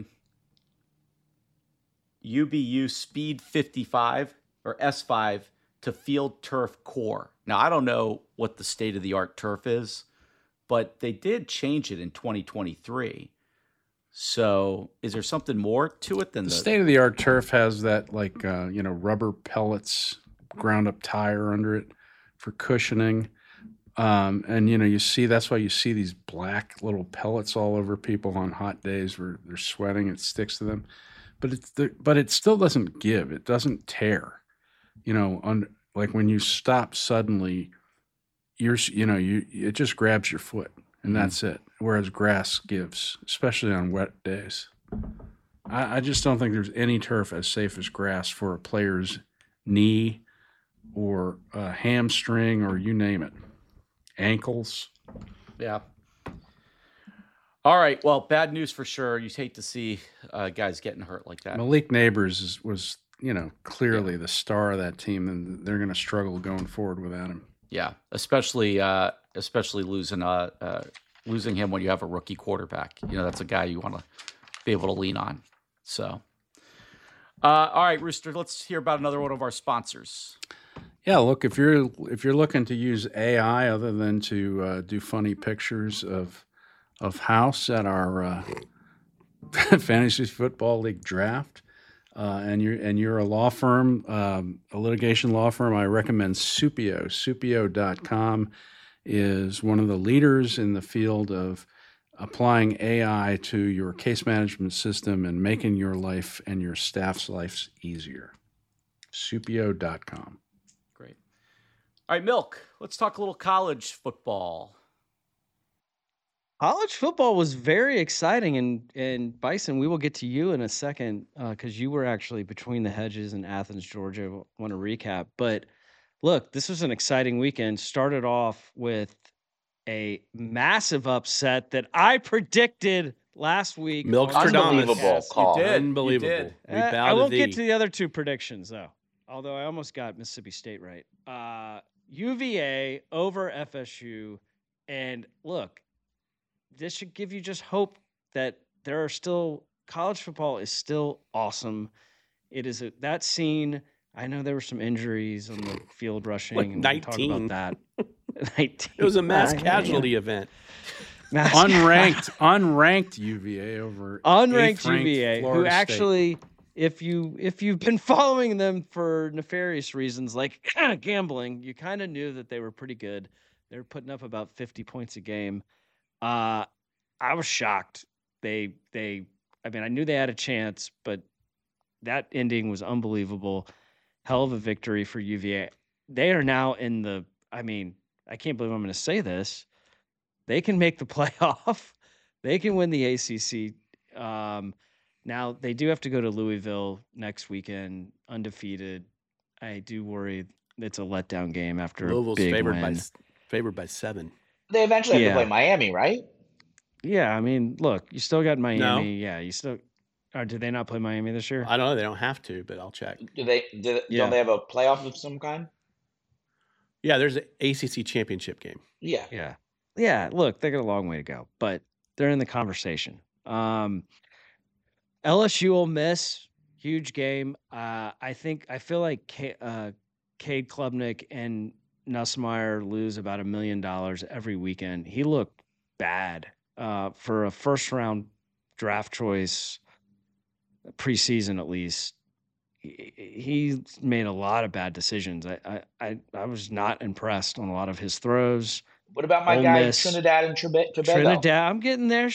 Speaker 2: UBU Speed 55 or S5 to Field Turf Core. Now, I don't know what the state-of-the-art turf is, but they did change it in 2023. So is there something more to it than
Speaker 5: the state-of-the-art turf has that rubber pellets, ground up tire under it. for cushioning. And you see, that's why you see these black little pellets all over people on hot days where they're sweating. It sticks to them, but it still doesn't give. It doesn't tear. Like when you stop suddenly, it just grabs your foot and that's it. Whereas grass gives, especially on wet days. I just don't think there's any turf as safe as grass for a player's knee or a hamstring or you name it. Ankles.
Speaker 2: Yeah. All right. Well, bad news for sure. You hate to see guys getting hurt like that.
Speaker 5: Malik Neighbors was clearly the star of that team, and they're going to struggle going forward without him.
Speaker 2: Yeah, especially losing him when you have a rookie quarterback. That's a guy you want to be able to lean on. So, all right, Rooster, let's hear about another one of our sponsors.
Speaker 5: Yeah, look, if you're looking to use AI other than to do funny pictures of house at our fantasy football league draft, and you're a law firm, a litigation law firm, I recommend Supio. Supio.com is one of the leaders in the field of applying AI to your case management system and making your life and your staff's lives easier. Supio.com.
Speaker 2: Great. All right, Milk, let's talk a little college football.
Speaker 6: College football was very exciting, and Bison, we will get to you in a second because you were actually between the hedges in Athens, Georgia. I want to recap. But look, this was an exciting weekend. Started off with a massive upset that I predicted last week.
Speaker 3: Unbelievable call.
Speaker 2: You did.
Speaker 4: Unbelievable.
Speaker 2: You did.
Speaker 6: I won't get to the other two predictions, though, although I almost got Mississippi State right. UVA over FSU. And look, this should give you just hope that there are still college football is still awesome. It is that scene. I know there were some injuries on the field rushing.
Speaker 4: Like
Speaker 6: and
Speaker 4: 19.
Speaker 6: We'll talk about that. 19.
Speaker 4: It was a mass casualty event.
Speaker 5: Unranked UVA over
Speaker 6: unranked
Speaker 5: eighth-ranked
Speaker 6: UVA,
Speaker 5: Florida
Speaker 6: who
Speaker 5: State.
Speaker 6: actually, if you've been following them for nefarious reasons like gambling, you kind of knew that they were pretty good. They were putting up about 50 points a game. I was shocked. I knew they had a chance, but that ending was unbelievable. Hell of a victory for UVA. They are now in the, I can't believe I'm going to say this. They can make the playoff. They can win the ACC. Now, they do have to go to Louisville next weekend, undefeated. I do worry it's a letdown game after
Speaker 4: Louisville's
Speaker 6: a big win.
Speaker 4: favored by 7.
Speaker 3: They eventually have to play Miami, right?
Speaker 6: Yeah, look, you still got Miami.
Speaker 4: No.
Speaker 6: Yeah, you still. Or did they not play Miami this year?
Speaker 4: I don't know. They don't have to, but I'll check.
Speaker 3: Don't they have a playoff of some kind?
Speaker 4: Yeah, there's an ACC championship game.
Speaker 3: Yeah.
Speaker 6: Yeah. Look, they got a long way to go, but they're in the conversation. LSU Ole Miss, huge game. I feel like Cade Klubnik and Nussmeier lose about $1 million every weekend. He looked bad for a first round draft choice preseason, at least. He made a lot of bad decisions. I was not impressed on a lot of his throws.
Speaker 3: What about my
Speaker 6: Ole
Speaker 3: guy
Speaker 6: Miss.
Speaker 3: Trinidad and Tobago?
Speaker 6: Trinidad, I'm getting there.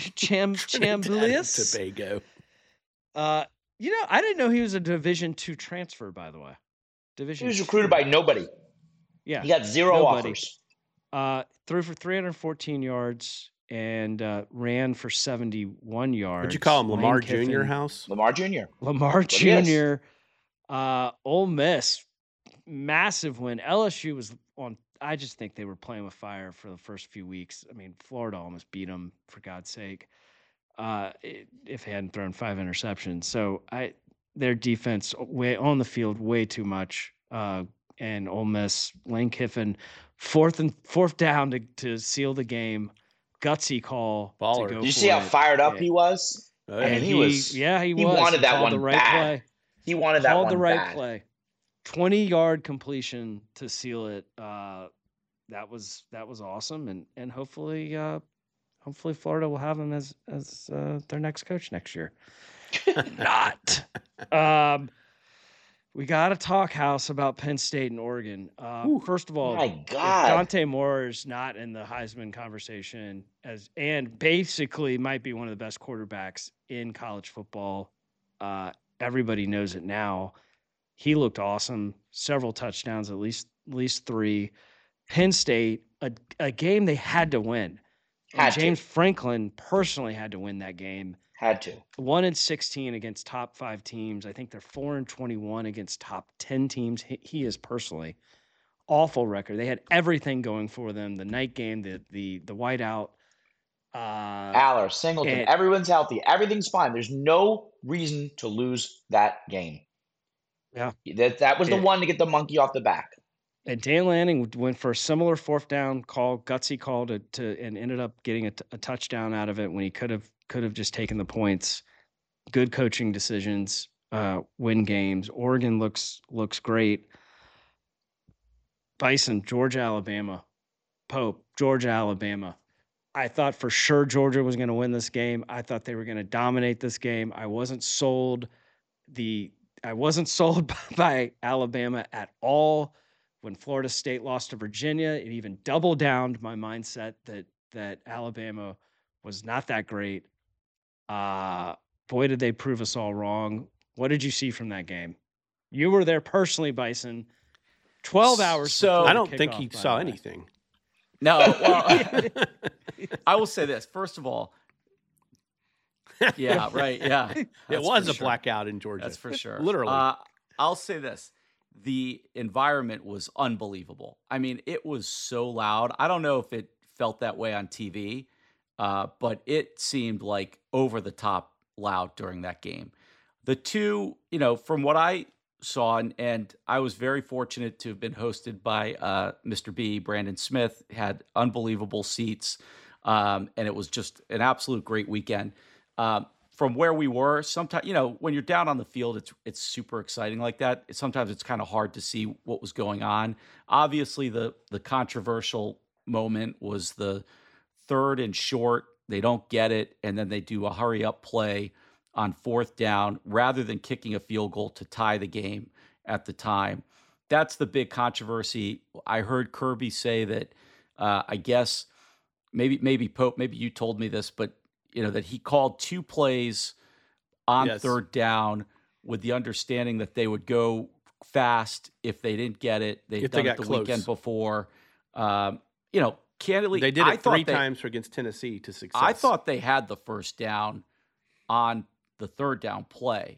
Speaker 6: Chambliss.
Speaker 4: Tobago.
Speaker 6: I didn't know he was a Division II transfer, by the way.
Speaker 3: He was recruited by nobody.
Speaker 6: Yeah.
Speaker 3: He got zero offers.
Speaker 6: Threw for 314 yards and ran for 71 yards.
Speaker 4: What'd you call him? Lamar
Speaker 6: Kiffin,
Speaker 4: Jr. house?
Speaker 3: Lamar Jr.
Speaker 6: Lamar Jr. Ole Miss, massive win. LSU was on. I just think they were playing with fire for the first few weeks. Florida almost beat them, for God's sake, if they hadn't thrown 5 interceptions. So their defense way on the field way too much. And Ole Miss, Lane Kiffin, fourth down to seal the game. Gutsy call.
Speaker 4: Baller.
Speaker 6: To go
Speaker 3: Did you see how fired up he was?
Speaker 4: Oh,
Speaker 6: And
Speaker 3: he was.
Speaker 6: Yeah, he was.
Speaker 3: He wanted that
Speaker 6: called
Speaker 3: one
Speaker 6: the right
Speaker 3: bad.
Speaker 6: play.
Speaker 3: He wanted that
Speaker 6: Called
Speaker 3: one
Speaker 6: the right
Speaker 3: bad.
Speaker 6: play. 20-yard completion to seal it. That was awesome, and hopefully Florida will have him as their next coach next year. Not. We got to talk, House, about Penn State and Oregon. First of all,
Speaker 3: my
Speaker 6: if
Speaker 3: God.
Speaker 6: Dante Moore is not in the Heisman conversation and basically might be one of the best quarterbacks in college football, everybody knows it now. He looked awesome. Several touchdowns, at least 3. Penn State, a game they had to win. James Franklin personally had to win that game.
Speaker 3: Had to.
Speaker 6: 1-16 against top 5 teams. I think they're 4-21 against top 10 teams. He is personally awful record. They had everything going for them. The night game, the whiteout.
Speaker 3: Aller, Singleton, everyone's healthy. Everything's fine. There's no reason to lose that game.
Speaker 6: Yeah,
Speaker 3: that was the one to get the monkey off the back.
Speaker 6: And Dan Lanning went for a similar 4th down call, gutsy call and ended up getting a touchdown out of it when he could have just taken the points. Good coaching decisions, win games. Oregon looks great. Bison, Georgia, Alabama. Pope, Georgia, Alabama. I thought for sure Georgia was going to win this game. I thought they were going to dominate this game. I wasn't sold by Alabama at all. When Florida State lost to Virginia, it even doubled down my mindset that Alabama was not that great. Boy, did they prove us all wrong. What did you see from that game? You were there personally, Bison. 12 hours.
Speaker 2: So
Speaker 4: I don't think he saw anything.
Speaker 2: No, well, I will say this. First of all, yeah, right, yeah.
Speaker 4: It was a blackout in Georgia.
Speaker 2: That's for sure.
Speaker 4: Literally.
Speaker 2: I'll say this. The environment was unbelievable. I mean, it was so loud. I don't know if it felt that way on TV, but it seemed like over the top loud during that game. The two, from what I saw, and I was very fortunate to have been hosted by Mr. B, Brandon Smith, had unbelievable seats, and it was just an absolute great weekend. From where we were, sometimes, when you're down on the field, it's super exciting like that. Sometimes it's kind of hard to see what was going on. Obviously, the controversial moment was the 3rd and short. They don't get it, and then they do a hurry-up play on 4th down rather than kicking a field goal to tie the game at the time. That's the big controversy. I heard Kirby say that, I guess, maybe Pope, maybe you told me this, but that he called 2 plays on 3rd down with the understanding that they would go fast if they didn't get it. They'd done it the weekend before. Candidly,
Speaker 4: they did it 3 times against Tennessee to success.
Speaker 2: I thought they had the 1st down on the 3rd down play,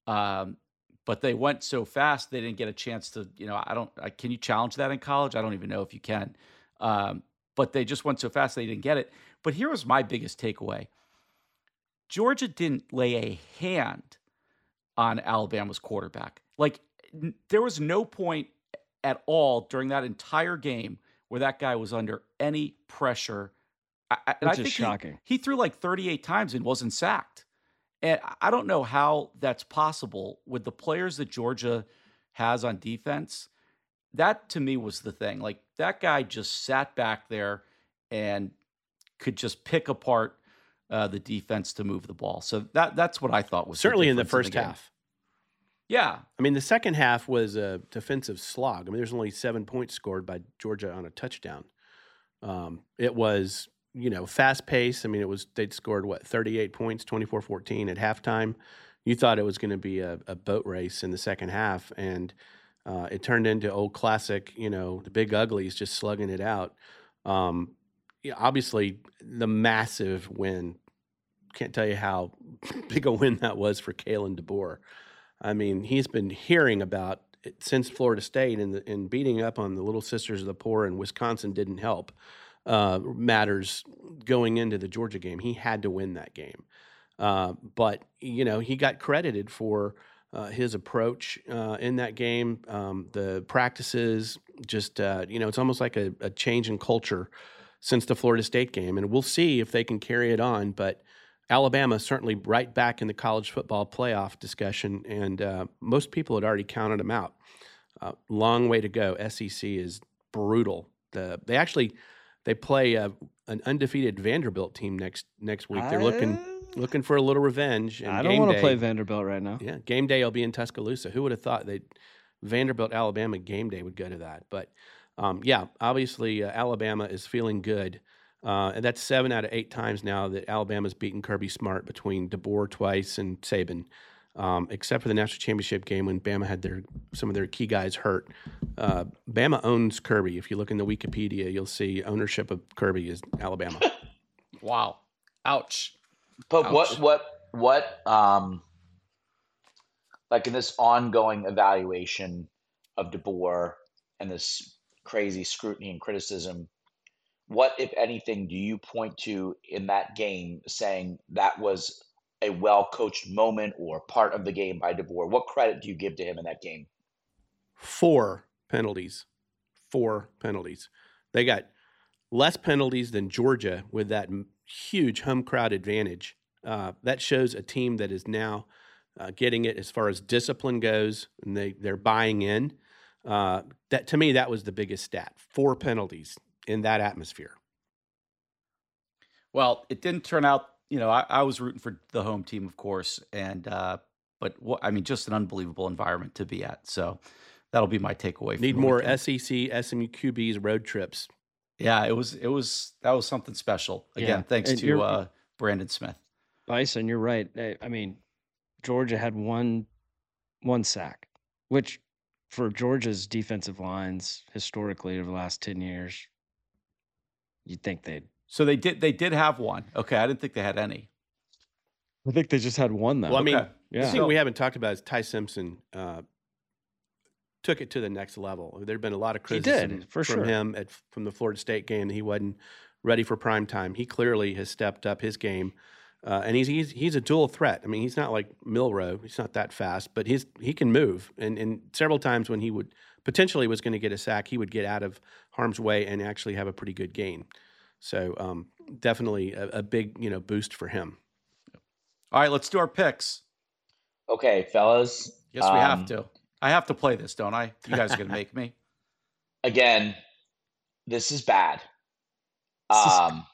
Speaker 2: but they went so fast they didn't get a chance to. Can you challenge that in college? I don't even know if you can. But they just went so fast they didn't get it. But here was my biggest takeaway. Georgia didn't lay a hand on Alabama's quarterback. Like, there was no point at all during that entire game where that guy was under any pressure.
Speaker 6: Which is shocking.
Speaker 2: He threw like 38 times and wasn't sacked. And I don't know how that's possible with the players that Georgia has on defense. That, to me, was the thing. Like, that guy just sat back there and could just pick apart the defense to move the ball. So that's what I thought was
Speaker 4: certainly in the first half.
Speaker 2: Yeah.
Speaker 4: I mean, the second half was a defensive slog. I mean, there's only 7 points scored by Georgia on a touchdown. It was, fast pace. I mean, they'd scored 38 points, 24-14 at halftime. You thought it was going to be a boat race in the second half, and it turned into old classic, the big uglies just slugging it out. Obviously, the massive win. Can't tell you how big a win that was for Kalen DeBoer. I mean, he's been hearing about it since Florida State, and beating up on the Little Sisters of the Poor in Wisconsin didn't help matters going into the Georgia game. He had to win that game. But, he got credited for his approach in that game, the practices, just, it's almost like a change in culture since the Florida State game. And we'll see if they can carry it on. But Alabama certainly right back in the college football playoff discussion, and most people had already counted them out. Long way to go. SEC is brutal. They actually They play an undefeated Vanderbilt team next week. They're looking for a little revenge. And
Speaker 6: I don't want to play Vanderbilt right now.
Speaker 4: Yeah, game day will be in Tuscaloosa. Who would have thought Vanderbilt Alabama game day would go to that? But obviously Alabama is feeling good. And that's 7 out of 8 times now that Alabama's beaten Kirby Smart, between DeBoer twice and Saban, except for the national championship game when Bama had some of their key guys hurt. Bama owns Kirby. If you look in the Wikipedia, you'll see ownership of Kirby is Alabama.
Speaker 2: Wow. Ouch.
Speaker 3: But
Speaker 2: Ouch.
Speaker 3: what like in this ongoing evaluation of DeBoer and this crazy scrutiny and criticism, what, if anything, do you point to in that game saying that was a well-coached moment or part of the game by DeBoer? What credit do you give to him in that game?
Speaker 4: 4 penalties. 4 penalties. They got less penalties than Georgia with that huge home crowd advantage. That shows a team that is now getting it as far as discipline goes, and they're buying in. That, to me, that was the biggest stat. 4 penalties in that atmosphere.
Speaker 2: Well, it didn't turn out. I was rooting for the home team, of course, and just an unbelievable environment to be at. So that'll be my takeaway.
Speaker 4: Need more SEC, SMU QBs road trips.
Speaker 2: Yeah, that was something special. Again, thanks to Brandon Smith.
Speaker 6: Bison, you're right. I mean, Georgia had one sack, which for Georgia's defensive lines historically over the last 10 years, you'd think they'd.
Speaker 2: So they did have one. Okay, I didn't think they had any.
Speaker 6: I think they just had one, though.
Speaker 4: Well, I mean,
Speaker 6: yeah.
Speaker 4: The thing we haven't talked about is Ty Simpson took it to the next level. There'd been a lot of criticism from him from the Florida State game that he wasn't ready for prime time. He clearly has stepped up his game, and he's a dual threat. I mean, he's not like Milroe. He's not that fast, but he can move. And several times when he would potentially was going to get a sack, he would get out of harm's way and actually have a pretty good gain. So definitely a big boost for him.
Speaker 2: All right, let's do our picks.
Speaker 3: Okay, fellas.
Speaker 2: Yes, we have to. I have to play this, don't I? You guys are going to make me.
Speaker 3: Again, this is bad. I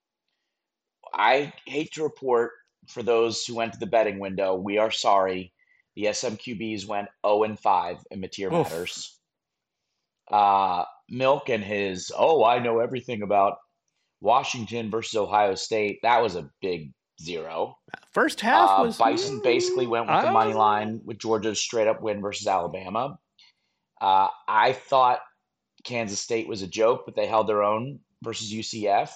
Speaker 3: hate to report, for those who went to the betting window, we are sorry. The SMQBs went 0-5 in Mateer Matters. Milk and his, I know everything about Washington versus Ohio State. That was a big 0.
Speaker 4: First half was
Speaker 3: Bison basically went with the money line with Georgia's straight up win versus Alabama. I thought Kansas State was a joke, but they held their own versus UCF.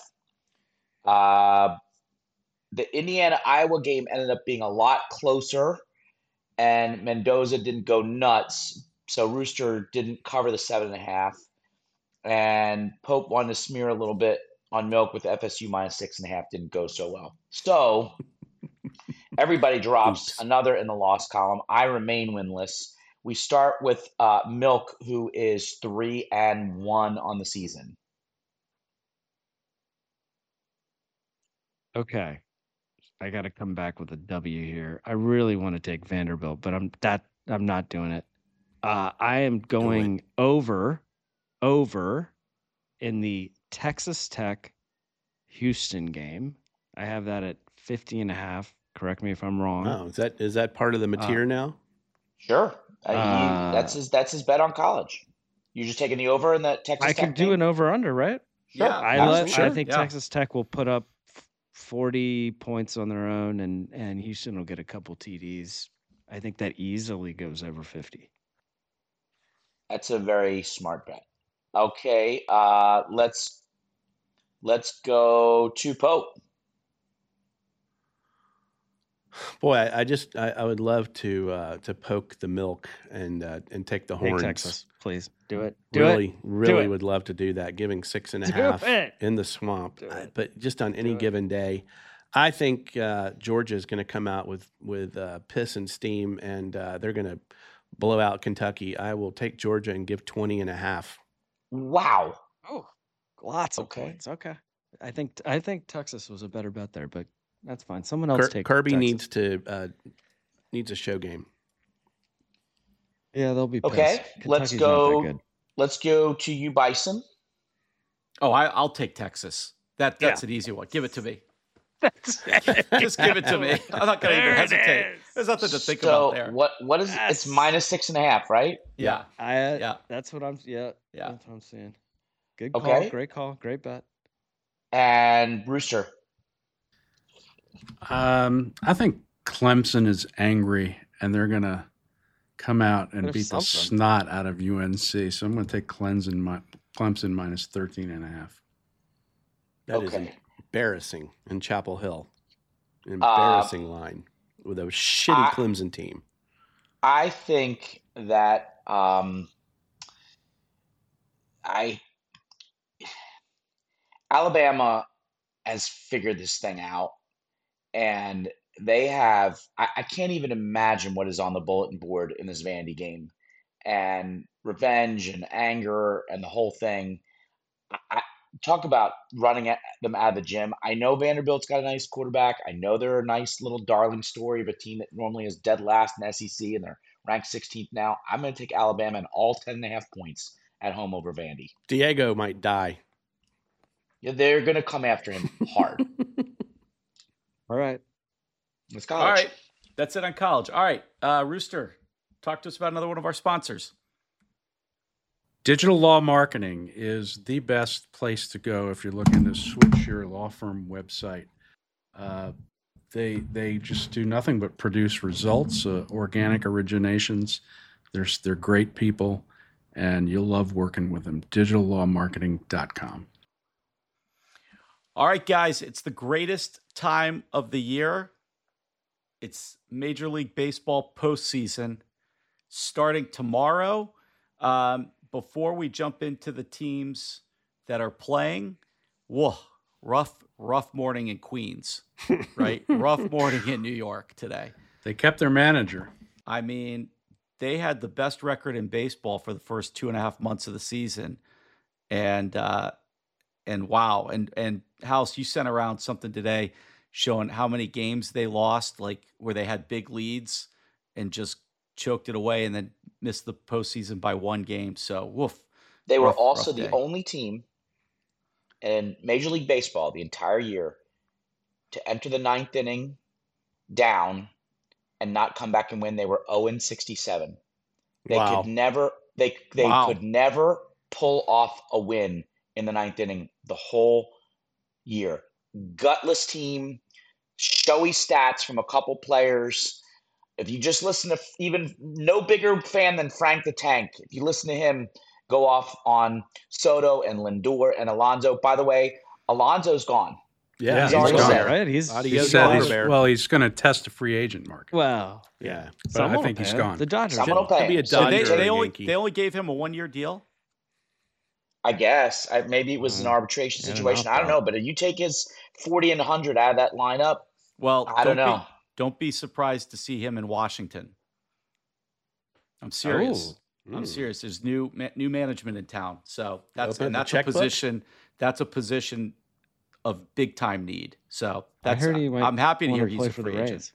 Speaker 3: The Indiana-Iowa game ended up being a lot closer, and Mendoza didn't go nuts, so Rooster didn't cover the 7.5. And Pope wanted to smear a little bit on Milk with FSU -6.5. Didn't go so well. So everybody drops another in the loss column. I remain winless. We start with Milk, who is 3-1 on the season.
Speaker 6: Okay. I got to come back with a W here. I really want to take Vanderbilt, but I'm not doing it. I am going over in the Texas Tech Houston game. I have that at 50.5. Correct me if I'm wrong.
Speaker 4: Oh, is that part of the Mateer now?
Speaker 3: Sure. That's his bet on college. You're just taking the over in the Texas Tech.
Speaker 6: I can do an over/under, right?
Speaker 3: Sure.
Speaker 2: Yeah,
Speaker 6: I think Texas Tech will put up 40 points on their own, and Houston will get a couple TDs. I think that easily goes over 50.
Speaker 3: That's a very smart bet. Okay, let's go to Pope.
Speaker 4: Boy, I would love to poke the Milk and take the horns.
Speaker 6: Take Texas, please do it.
Speaker 4: Really would love to do that. Giving 6.5 in the swamp, but just on any given day, I think Georgia is going to come out with piss and steam, and they're going to blow out Kentucky. I will take Georgia and give 20.5.
Speaker 3: Wow.
Speaker 6: Oh, lots of points. Okay. I think Texas was a better bet there, but that's fine. Someone else take
Speaker 4: Kirby
Speaker 6: Texas.
Speaker 4: needs a show game.
Speaker 6: Yeah, they'll be pissed.
Speaker 3: Okay.
Speaker 6: Kentucky's not that good.
Speaker 3: Let's go to you, Bison.
Speaker 2: Oh, I'll take Texas. That's an easy one. Give it to me. Just give it to me. I'm not going to even hesitate. There's nothing to think about there.
Speaker 3: What is it's -6.5, right?
Speaker 2: Yeah.
Speaker 6: That's what I'm. Yeah. That's what I'm saying. Good call.
Speaker 3: Okay.
Speaker 6: Great call. Great bet.
Speaker 3: And Rooster.
Speaker 5: I think Clemson is angry, and they're going to come out and beat the snot out of UNC. So I'm going to take Clemson minus 13.5.
Speaker 4: That is embarrassing in Chapel Hill. Embarrassing line with a shitty Clemson team.
Speaker 3: I think that Alabama has figured this thing out, and they have. I can't even imagine what is on the bulletin board in this Vandy game, and revenge and anger and the whole thing. Talk about running them out of the gym. I know Vanderbilt's got a nice quarterback. I know they're a nice little darling story of a team that normally is dead last in SEC, and they're ranked 16th now. I'm going to take Alabama and all 10.5 points at home over Vandy.
Speaker 4: Diego might die.
Speaker 3: Yeah, they're going to come after him hard.
Speaker 6: All right.
Speaker 3: It's college.
Speaker 2: All right. That's it on college. All right. Rooster, talk to us about another one of our sponsors.
Speaker 5: Digital Law Marketing is the best place to go if you're looking to switch your law firm website. They just do nothing but produce results, organic originations. They're great people, and you'll love working with them. DigitalLawMarketing.com.
Speaker 2: All right, guys, it's the greatest time of the year. It's Major League Baseball postseason starting tomorrow. Before we jump into the teams that are playing, rough morning in Queens, right? Rough morning in New York today.
Speaker 5: They kept their manager.
Speaker 2: I mean, they had the best record in baseball for the first 2.5 months of the season. And wow. And House, you sent around something today showing how many games they lost, like where they had big leads and just choked it away and then missed the postseason by 1 game. So, woof.
Speaker 3: They were also the only team in Major League Baseball the entire year to enter the 9th inning down and not come back and win. They were 0-67. They could never could never pull off a win in the 9th inning the whole year. Gutless team, showy stats from a couple players. If you just listen to even no bigger fan than Frank the Tank, if you listen to him go off on Soto and Lindor and Alonso. By the way, Alonso's gone.
Speaker 4: Yeah,
Speaker 6: he's
Speaker 4: gone,
Speaker 6: gone, right? He's
Speaker 5: going to test a free agent market.
Speaker 6: Well,
Speaker 4: yeah,
Speaker 5: but I think he's gone.
Speaker 6: The Dodgers.
Speaker 3: Someone will pay.
Speaker 4: Be a Dodger
Speaker 2: So they only gave him a 1-year deal.
Speaker 3: I guess maybe it was an arbitration situation. I don't know, but if you take his 40 and 100 out of that lineup,
Speaker 2: well,
Speaker 3: I don't know.
Speaker 2: Don't be surprised to see him in Washington. I'm serious. I'm serious. There's new management in town, so that's a position. That's a position of big time need. So that's. I'm happy to hear he's a free agent.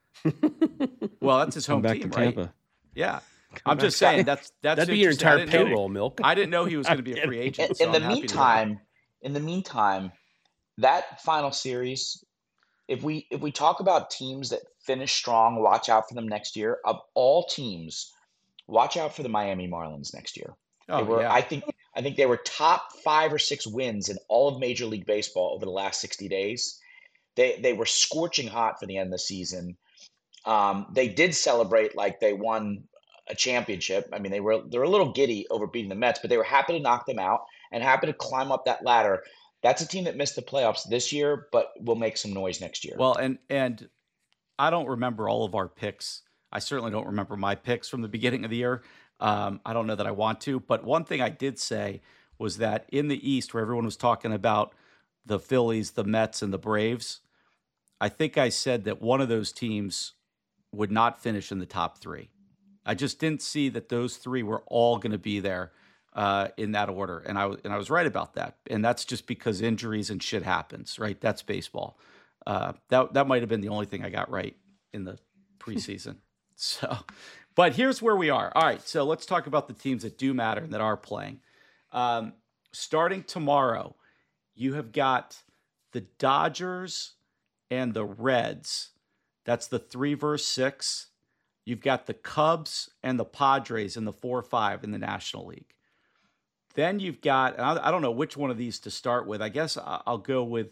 Speaker 2: Well, that's his home team, right? Tampa. Yeah. I'm just saying that'd
Speaker 4: be your entire payroll, Milk.
Speaker 2: I didn't know he was going to be a free agent.
Speaker 3: In the meantime, that final series, if we talk about teams that finish strong, watch out for them next year. Of all teams, watch out for the Miami Marlins next year. I think they were top 5 or 6 wins in all of Major League Baseball over the last 60 days. They were scorching hot for the end of the season. They did celebrate like they won a championship. I mean, they're a little giddy over beating the Mets, but they were happy to knock them out and happy to climb up that ladder. That's a team that missed the playoffs this year, but will make some noise next year.
Speaker 2: Well, and I don't remember all of our picks. I certainly don't remember my picks from the beginning of the year. I don't know that I want to, but one thing I did say was that in the East, where everyone was talking about the Phillies, the Mets, and the Braves, I think I said that one of those teams would not finish in the top 3. I just didn't see that those 3 were all going to be there in that order, and I was right about that. And that's just because injuries and shit happens, right? That's baseball. That might have been the only thing I got right in the preseason. So, but here's where we are. All right, so let's talk about the teams that do matter and that are playing. starting tomorrow, you have got the Dodgers and the Reds. That's the 3 versus 6. You've got the Cubs and the Padres in the 4-5 in the National League. Then you've got, and I don't know which one of these to start with. I guess I'll go with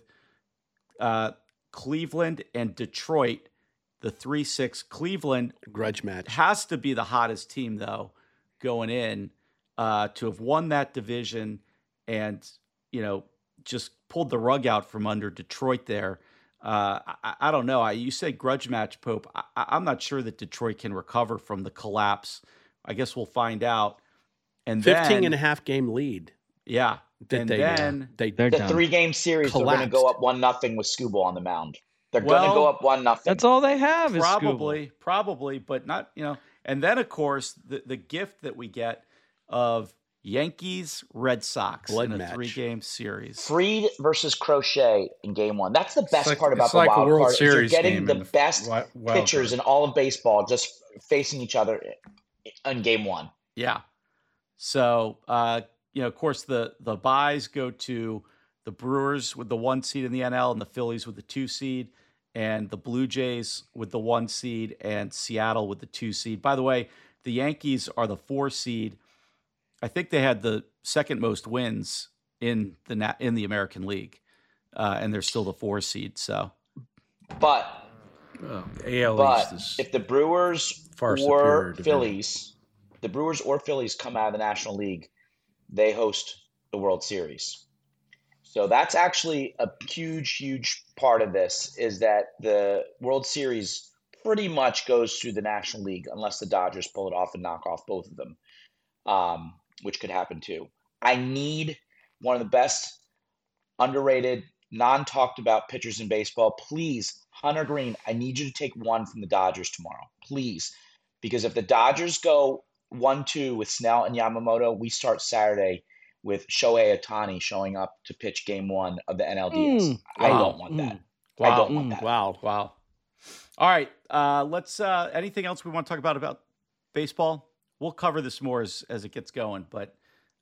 Speaker 2: Cleveland and Detroit, the 3-6. Cleveland
Speaker 4: grudge match
Speaker 2: has to be the hottest team, though, going in to have won that division and, just pulled the rug out from under Detroit there. I don't know. You say grudge match, Pope. I'm not sure that Detroit can recover from the collapse. I guess we'll find out. And
Speaker 4: 15.5 game lead.
Speaker 2: Yeah.
Speaker 4: And
Speaker 2: then
Speaker 3: the 3-game series,
Speaker 4: collapsed.
Speaker 3: They're going to go up 1-0 with Skubal on the mound. They're going to go up 1-0.
Speaker 6: That's all they have.
Speaker 2: Probably, but not, And then, of course, the gift that we get of Yankees, Red Sox in a 3-game series.
Speaker 3: Fried versus Crochet in game 1. That's the best part about the
Speaker 5: like
Speaker 3: wild
Speaker 5: World
Speaker 3: card.
Speaker 5: Series
Speaker 3: You're getting the best pitchers
Speaker 5: card
Speaker 3: in all of baseball just facing each other in game 1.
Speaker 2: Yeah. So, of course, the byes go to the Brewers with the 1 seed in the NL and the Phillies with the 2 seed, and the Blue Jays with the 1 seed and Seattle with the 2 seed. By the way, the Yankees are the 4 seed. I think they had the second most wins in the American League, and they're still the 4 seed. So,
Speaker 3: but
Speaker 5: AL East
Speaker 3: if the Brewers or Phillies come out of the National League, they host the World Series. So that's actually a huge, huge part of this, is that the World Series pretty much goes through the National League unless the Dodgers pull it off and knock off both of them, which could happen too. I need one of the best underrated, non-talked about pitchers in baseball. Please, Hunter Green, I need you to take 1 from the Dodgers tomorrow. Please. Because if the Dodgers go 1-2 with Snell and Yamamoto, we start Saturday with Shohei Ohtani showing up to pitch game 1 of the NLDS. I don't want that.
Speaker 2: Wow.
Speaker 3: I don't want that.
Speaker 2: Wow. All right. Let's anything else we want to talk about baseball? We'll cover this more as it gets going, but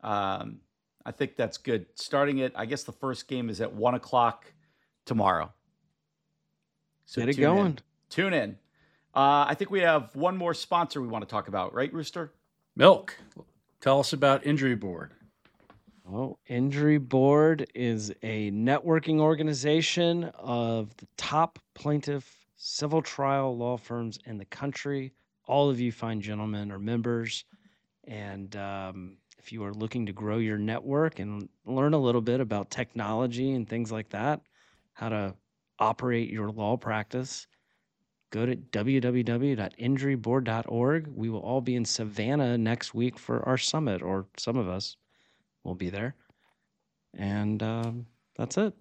Speaker 2: I think that's good. Starting it, I guess the first game is at 1:00 tomorrow. So
Speaker 6: get it going.
Speaker 2: Tune in. I think we have one more sponsor we want to talk about, right, Rooster?
Speaker 5: Milk. Tell us about Injury Board.
Speaker 6: Oh, Injury Board is a networking organization of the top plaintiff civil trial law firms in the country. All of you fine gentlemen are members. And if you are looking to grow your network and learn a little bit about technology and things like that, how to operate your law practice, go to www.injuryboard.org. We will all be in Savannah next week for our summit, or some of us will be there. And that's it.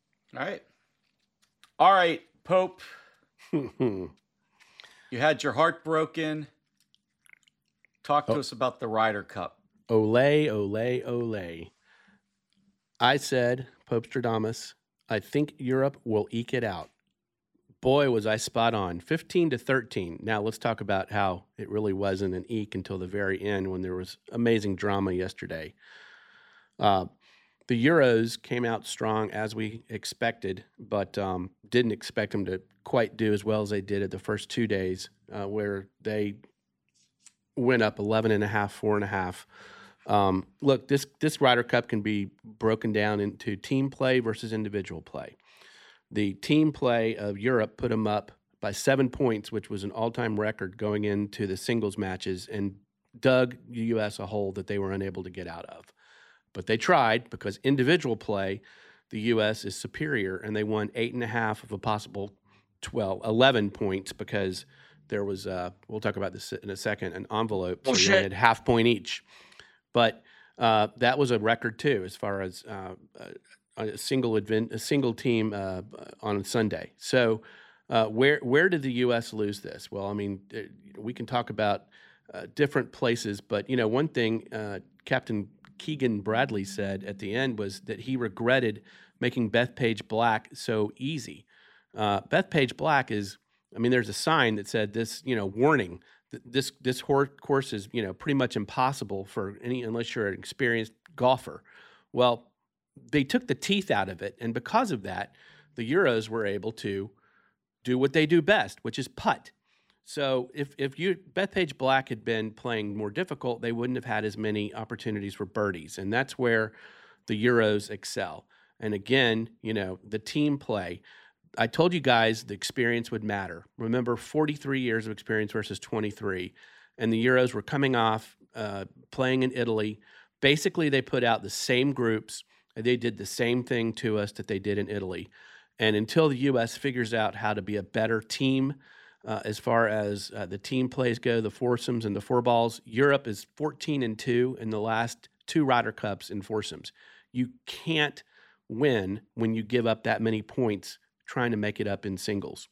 Speaker 2: All right, Pope. You had your heart broken. Talk to us about the Ryder Cup.
Speaker 4: Ole, ole, ole. I said, Popestradamus, I think Europe will eke it out. Boy, was I spot on. 15-13. Now let's talk about how it really wasn't an eke until the very end, when there was amazing drama yesterday. The Euros came out strong as we expected, but didn't expect them to quite do as well as they did at the first 2 days, where they went up 11.5, 4.5. Look, this Ryder Cup can be broken down into team play versus individual play. The team play of Europe put them up by 7 points, which was an all-time record going into the singles matches, and dug the U.S. a hole that they were unable to get out of. But they tried, because individual play, the U.S. is superior, and they won 8.5 of a possible 11 points, because there was, we'll talk about this in a second, an envelope, so they had half point each. But that was a record too, as far as a single team on Sunday. So where did the U.S. lose this? Well, I mean, we can talk about different places, but one thing Captain Keegan Bradley said at the end was that he regretted making Bethpage Black so easy. Bethpage Black is, I mean, there's a sign that said this, warning. This course is, pretty much impossible for unless you're an experienced golfer. Well, they took the teeth out of it, and because of that, the Euros were able to do what they do best, which is putt. So if Bethpage Black had been playing more difficult, they wouldn't have had as many opportunities for birdies, and that's where the Euros excel. And again, the team play. I told you guys the experience would matter. Remember, 43 years of experience versus 23, and the Euros were coming off playing in Italy. Basically, they put out the same groups. They did the same thing to us that they did in Italy. And until the U.S. figures out how to be a better team, as far as the team plays go, the foursomes and the four balls, Europe is 14-2 in the last 2 Ryder Cups in foursomes. You can't win when you give up that many points trying to make it up in singles.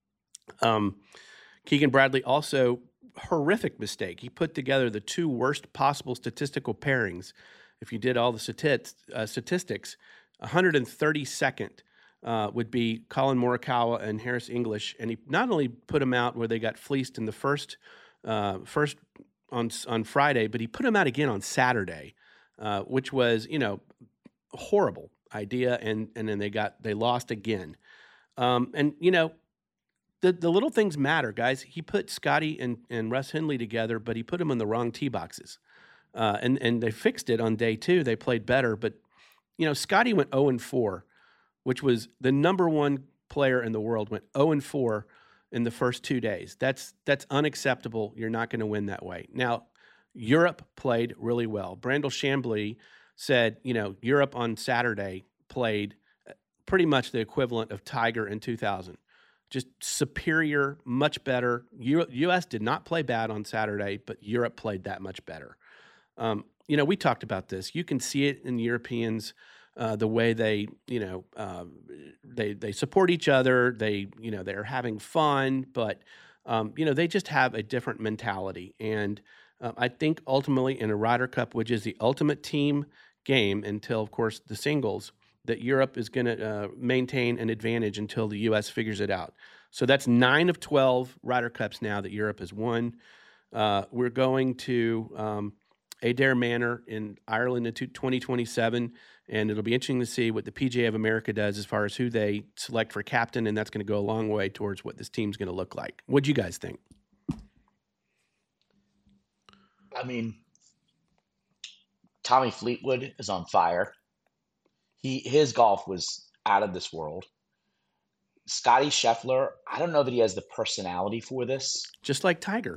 Speaker 4: Keegan Bradley also, horrific mistake. He put together the 2 worst possible statistical pairings. If you did all the statistics, 132nd would be Colin Morikawa and Harris English, and he not only put them out where they got fleeced in the first on Friday, but he put them out again on Saturday, which was horrible idea, and then they lost again, and the little things matter, guys. He put Scotty and Russ Henley together, but he put them in the wrong tee boxes, and they fixed it on day 2. They played better, but Scotty went 0-4. Which was the number 1 player in the world, went 0-4 in the first 2 days. That's unacceptable. You're not going to win that way. Now, Europe played really well. Brandel Chambly said, Europe on Saturday played pretty much the equivalent of Tiger in 2000. Just superior, much better. U.S. did not play bad on Saturday, but Europe played that much better. We talked about this. You can see it in the Europeans. The way they support each other, they're having fun, but they just have a different mentality. And I think ultimately in a Ryder Cup, which is the ultimate team game until, of course, the singles, that Europe is going to maintain an advantage until the U.S. figures it out. So that's 9 of 12 Ryder Cups now that Europe has won. We're going to Adair Manor in Ireland in 2027. And it'll be interesting to see what the PGA of America does as far as who they select for captain, and that's going to go a long way towards what this team's going to look like. What do you guys think?
Speaker 3: I mean, Tommy Fleetwood is on fire. His golf was out of this world. Scotty Scheffler, I don't know that he has the personality for this.
Speaker 4: Just like Tiger.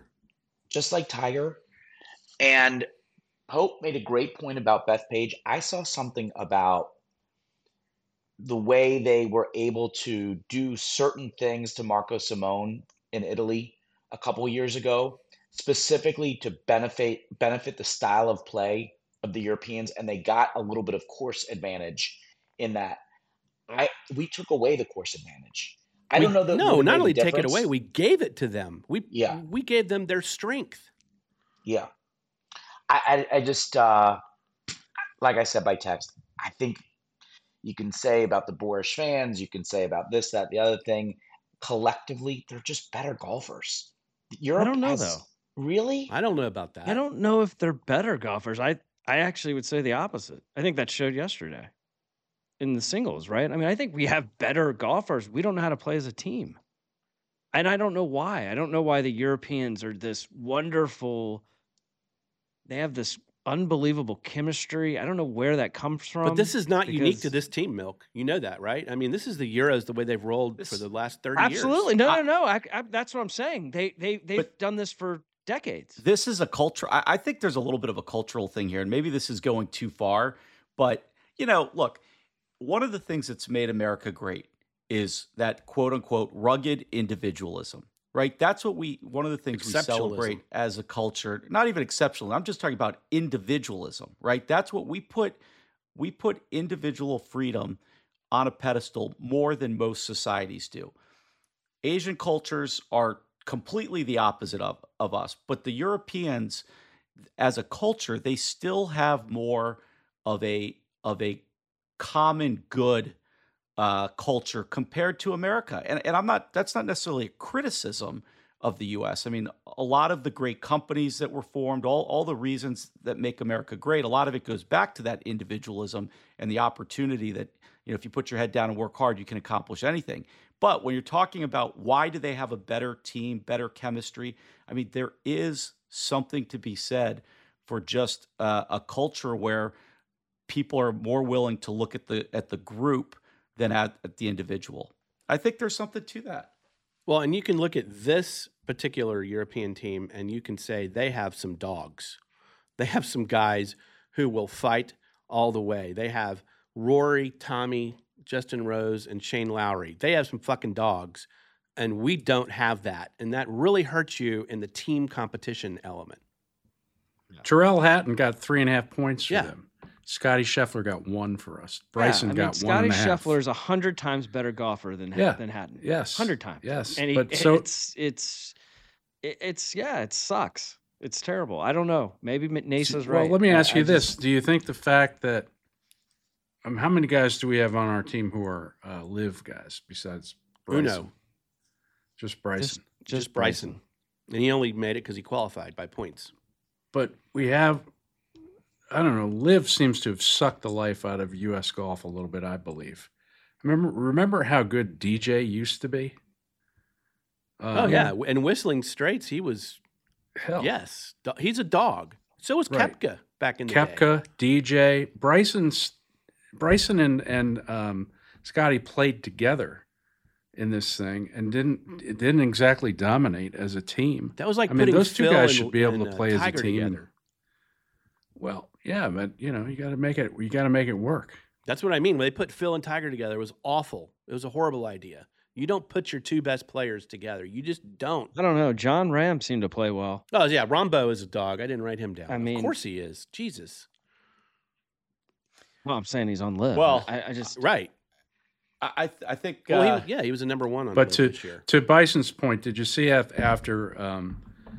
Speaker 3: And Hope made a great point about Bethpage. I saw something about the way they were able to do certain things to Marco Simone in Italy a couple of years ago, specifically to benefit the style of play of the Europeans, and they got a little bit of course advantage in that. We took away the course advantage. I don't know that.
Speaker 4: No, not only take it away, we gave it to them. We gave them their strength.
Speaker 3: Yeah. I just, like I said by text, I think you can say about the Boris fans, you can say about this, that, the other thing. Collectively, they're just better golfers.
Speaker 6: I don't know, though.
Speaker 3: Really?
Speaker 4: I don't know about that.
Speaker 6: I don't know if they're better golfers. I actually would say the opposite. I think that showed yesterday in the singles, right? I mean, I think we have better golfers. We don't know how to play as a team. And I don't know why. I don't know why the Europeans are this wonderful... They have this unbelievable chemistry. I don't know where that comes from.
Speaker 4: But this is not unique to this team, Milk. You know that, right? I mean, this is the Euros, the way they've rolled for the last 30 years.
Speaker 6: Absolutely. No. That's what I'm saying. They've done this for decades.
Speaker 2: This is a culture. I think there's a little bit of a cultural thing here, and maybe this is going too far. But, look, one of the things that's made America great is that quote unquote rugged individualism. Right. That's what one of the things we celebrate as a culture, not even exceptional. I'm just talking about individualism. Right. That's what we put individual freedom on a pedestal more than most societies do. Asian cultures are completely the opposite of us. But the Europeans, as a culture, they still have more of a common good culture compared to America. And that's not necessarily a criticism of the U.S. I mean, a lot of the great companies that were formed, all the reasons that make America great, a lot of it goes back to that individualism and the opportunity that, if you put your head down and work hard, you can accomplish anything. But when you're talking about why do they have a better team, better chemistry, I mean, there is something to be said for just a culture where people are more willing to look at the group than at the individual. I think there's something to that.
Speaker 4: Well, and you can look at this particular European team and you can say they have some dogs. They have some guys who will fight all the way. They have Rory, Tommy, Justin Rose, and Shane Lowry. They have some fucking dogs, and we don't have that. And that really hurts you in the team competition element.
Speaker 5: Terrell Hatton got 3.5 points for them. Scotty Scheffler got 1 for us. Bryson got 1.5.
Speaker 6: Scotty Scheffler is 100 times better golfer than Hatton.
Speaker 5: Yes,
Speaker 6: 100 times.
Speaker 5: Yes,
Speaker 6: and it sucks. It's terrible. I don't know. Maybe Nasa's right.
Speaker 5: Well, let me ask you this: do you think the fact that how many guys do we have on our team who are live guys besides Bryson?
Speaker 4: Uno.
Speaker 5: Just Bryson.
Speaker 4: Just Bryson. And he only made it because he qualified by points.
Speaker 5: But we have. I don't know. Liv seems to have sucked the life out of U.S. golf a little bit, I believe. Remember how good DJ used to be?
Speaker 4: And Whistling Straits, he was.
Speaker 5: Hell.
Speaker 4: Yes, he's a dog. So was Koepka back in the day.
Speaker 5: Koepka, DJ, Bryson and Scotty played together in this thing and didn't exactly dominate as a team.
Speaker 4: That was like putting
Speaker 5: those two
Speaker 4: Phil
Speaker 5: guys should be able to play as a
Speaker 4: Tiger
Speaker 5: team.
Speaker 4: Together.
Speaker 5: Well, yeah, but you got to make it. You got to make it work.
Speaker 4: That's what I mean. When they put Phil and Tiger together, it was awful. It was a horrible idea. You don't put your two best players together. You just don't.
Speaker 6: I don't know. John Ram seemed to play well.
Speaker 4: Oh yeah, Rombo is a dog. I didn't write him down.
Speaker 6: I mean,
Speaker 4: of course he is. Jesus.
Speaker 6: Well, I'm saying he's on Liv.
Speaker 2: Well,
Speaker 6: I just
Speaker 2: right. I think.
Speaker 4: Well, he was a number 1 on.
Speaker 5: But
Speaker 4: this year.
Speaker 5: To Bison's point, did you see after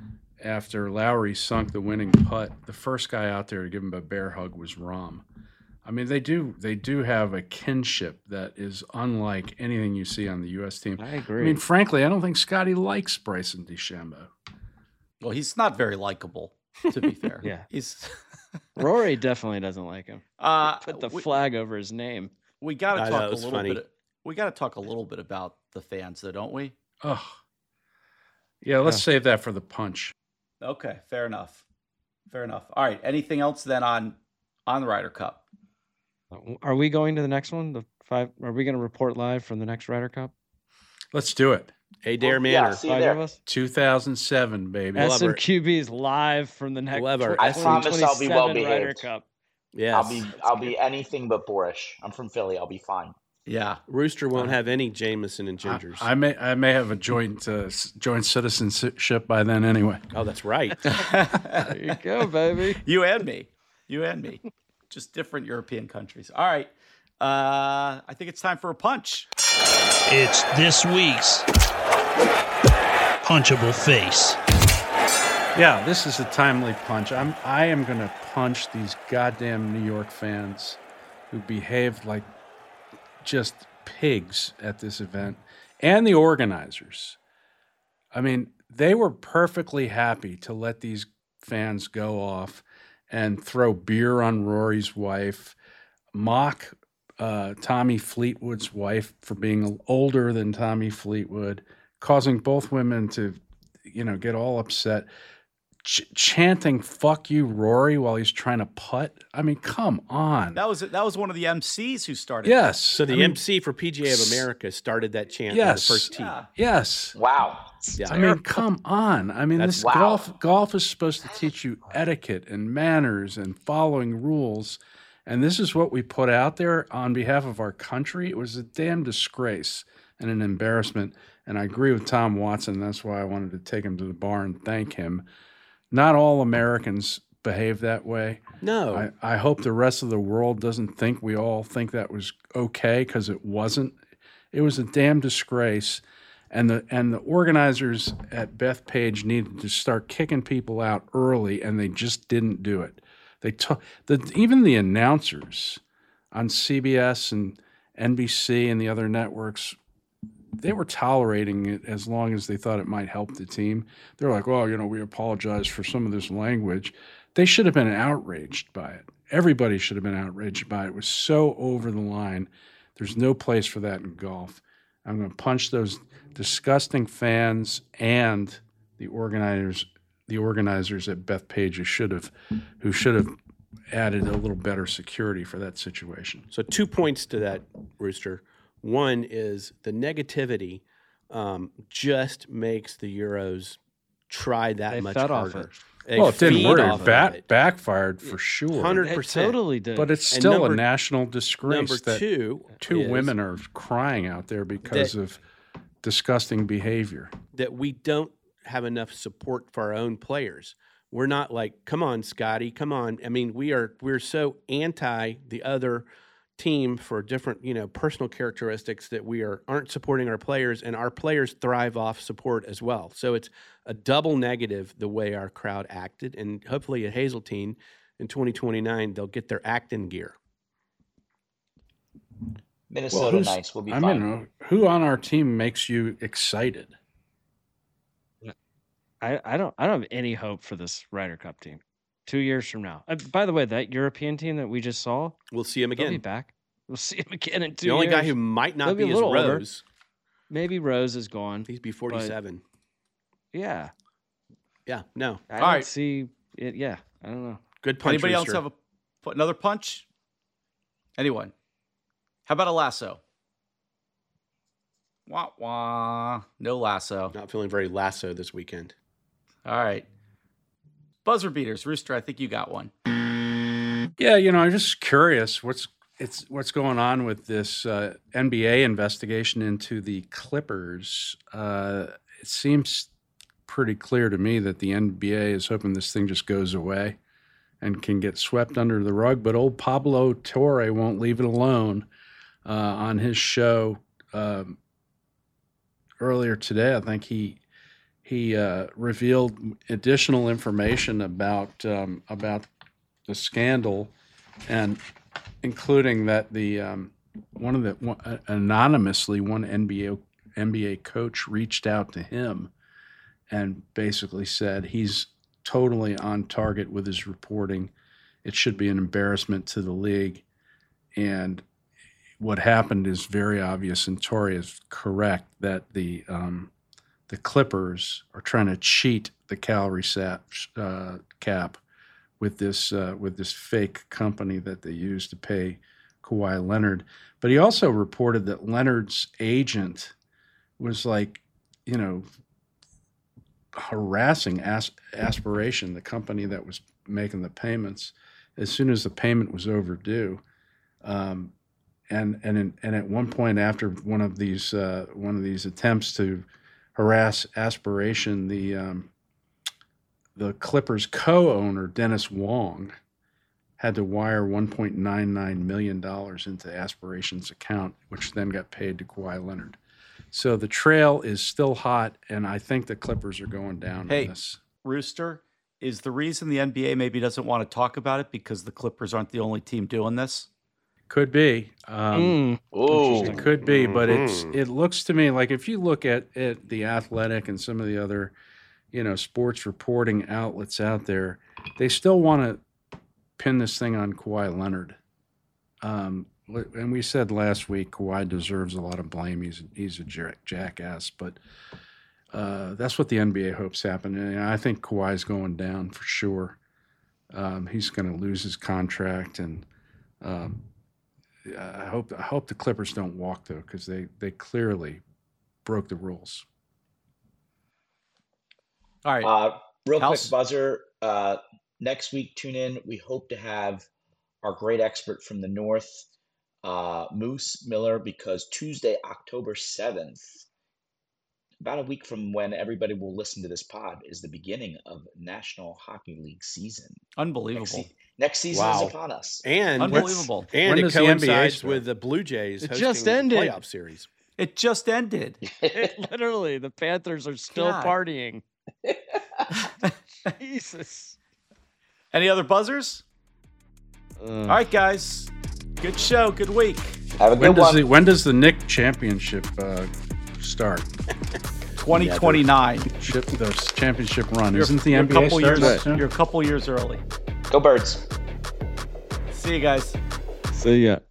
Speaker 5: Lowry sunk the winning putt, the first guy out there to give him a bear hug was Rahm. I mean, they do have a kinship that is unlike anything you see on the U.S. team.
Speaker 6: I agree.
Speaker 5: I mean, frankly, I don't think Scotty likes Bryson DeChambeau.
Speaker 2: Well, he's not very likable, to be fair.
Speaker 6: Yeah.
Speaker 2: He's
Speaker 6: Rory definitely doesn't like him. Put the flag over his name.
Speaker 2: We got to talk a little
Speaker 4: funny.
Speaker 2: bit. We got to talk a little bit about the fans, though, don't we?
Speaker 5: Oh, yeah. Let's save that for the punch.
Speaker 2: Okay, fair enough. All right. Anything else then on the Ryder Cup?
Speaker 6: Are we going to the next one? The 5? Are we going to report live from the next Ryder Cup?
Speaker 5: Let's do it.
Speaker 4: Adair Manor.
Speaker 3: See you there.
Speaker 5: 2007, baby.
Speaker 6: SMQB's live from the next.
Speaker 3: I promise I'll be well behaved.
Speaker 6: Ryder Cup.
Speaker 4: Yes.
Speaker 3: I'll be anything but boorish. I'm from Philly. I'll be fine.
Speaker 2: Yeah.
Speaker 4: Rooster won't have any Jameson and Gingers.
Speaker 5: I may have a joint citizenship by then anyway.
Speaker 4: Oh, that's right.
Speaker 6: There you go, baby.
Speaker 2: You and me. Just different European countries. All right. I think it's time for a punch.
Speaker 1: It's this week's Punchable Face.
Speaker 5: Yeah, this is a timely punch. I am going to punch these goddamn New York fans who behaved like just pigs at this event, and the organizers. I mean, they were perfectly happy to let these fans go off and throw beer on Rory's wife, mock Tommy Fleetwood's wife for being older than Tommy Fleetwood, causing both women to, get all upset, chanting "fuck you, Rory" while he's trying to putt. I mean, come on.
Speaker 2: That was one of the MCs who started.
Speaker 5: Yes.
Speaker 4: So the MC for PGA of America started that chant on the first tee.
Speaker 2: Yeah.
Speaker 5: Yes.
Speaker 3: Wow.
Speaker 4: Yeah.
Speaker 5: I mean, come on. I mean, this
Speaker 3: wow.
Speaker 5: golf is supposed to teach you etiquette and manners and following rules. And this is what we put out there on behalf of our country. It was a damn disgrace and an embarrassment. And I agree with Tom Watson. That's why I wanted to take him to the bar and thank him. Not all Americans behave that way.
Speaker 4: No.
Speaker 5: I hope the rest of the world doesn't think we all think that was okay, because it wasn't. It was a damn disgrace. And the organizers at Bethpage needed to start kicking people out early, and they just didn't do it. Even the announcers on CBS and NBC and the other networks they were tolerating it as long as they thought it might help the team. They're like, well, we apologize for some of this language. They should have been outraged by it. Everybody should have been outraged by it. It was so over the line. There's no place for that in golf. I'm going to punch those disgusting fans and the organizers at Bethpage who should have added a little better security for that situation.
Speaker 4: So 2 points to that, Rooster. One is the negativity just makes the Euros try that much harder.
Speaker 5: It didn't work. Backfired for sure.
Speaker 4: 100%.
Speaker 6: It totally did.
Speaker 5: But it's still a national disgrace
Speaker 4: that
Speaker 5: two women are crying out there because of disgusting behavior.
Speaker 4: That we don't have enough support for our own players. We're not like, come on, Scotty, come on. I mean, we're so anti the other team for different, personal characteristics that we aren't supporting our players, and our players thrive off support as well. So it's a double negative the way our crowd acted, and hopefully at Hazeltine in 2029 they'll get their act in gear.
Speaker 3: Minnesota Knights will be fine.
Speaker 5: Who on our team makes you excited?
Speaker 6: I don't have any hope for this Ryder Cup team 2 years from now. By the way, that European team that we just saw,
Speaker 4: we'll see him again.
Speaker 6: They'll be back. We'll see him again in 2 years.
Speaker 4: The only guy who might not be is Rose.
Speaker 6: Older. Maybe Rose is gone.
Speaker 4: He'd be 47.
Speaker 6: Yeah.
Speaker 4: Yeah. No.
Speaker 6: I don't see it. Yeah. I don't know.
Speaker 4: Good punch.
Speaker 2: Anybody
Speaker 4: Rooster.
Speaker 2: else have another punch? Anyone? How about a lasso? Wah wah. No lasso.
Speaker 4: Not feeling very lasso this weekend.
Speaker 2: All right. Buzzer beaters. Rooster, I think you got one.
Speaker 5: Yeah, I'm just curious what's going on with this NBA investigation into the Clippers. It seems pretty clear to me that the NBA is hoping this thing just goes away and can get swept under the rug. But old Pablo Torre won't leave it alone. On his show earlier today, I think he revealed additional information about the scandal, and including that the anonymously one NBA coach reached out to him and basically said he's totally on target with his reporting. It should be an embarrassment to the league, and what happened is very obvious, and Torre is correct that the Clippers are trying to cheat the salary cap with this fake company that they use to pay Kawhi Leonard. But he also reported that Leonard's agent was harassing Aspiration, the company that was making the payments, as soon as the payment was overdue. And at one point, after one of these attempts to harass Aspiration, the Clippers co-owner Dennis Wong had to wire $1.99 million into Aspiration's account, which then got paid to Kawhi Leonard. So the trail is still hot, and I think the Clippers are going down on this.
Speaker 2: Rooster, is the reason the NBA maybe doesn't want to talk about it because the Clippers aren't the only team doing this?
Speaker 5: Could be. It could be, but it looks to me like if you look at The Athletic and some of the other, sports reporting outlets out there, they still want to pin this thing on Kawhi Leonard. And we said last week Kawhi deserves a lot of blame. He's a jackass, but that's what the NBA hopes happen. And I think Kawhi's going down for sure. He's going to lose his contract, and I hope the Clippers don't walk, though, because they clearly broke the rules.
Speaker 2: All right.
Speaker 3: Real quick buzzer. Next week, tune in. We hope to have our great expert from the North, Moose Miller, because Tuesday, October 7th, about a week from when everybody will listen to this pod, is the beginning of National Hockey League season.
Speaker 2: Unbelievable.
Speaker 3: Next season is upon us.
Speaker 4: And
Speaker 2: unbelievable.
Speaker 4: And it coincides with the Blue Jays hosting
Speaker 6: just ended.
Speaker 4: the playoff series.
Speaker 2: It just ended.
Speaker 6: Literally, the Panthers are still partying. Jesus.
Speaker 2: Any other buzzers? All right, guys. Good show. Good week.
Speaker 3: Have a good one.
Speaker 5: When does the Nick Championship start?
Speaker 2: 2029.
Speaker 5: The championship run.
Speaker 2: You're,
Speaker 5: Isn't the
Speaker 2: you're
Speaker 5: NBA
Speaker 2: a couple
Speaker 5: starting
Speaker 2: years,
Speaker 5: soon?
Speaker 2: You're a couple years early.
Speaker 3: Go Birds.
Speaker 2: See you guys.
Speaker 6: See ya.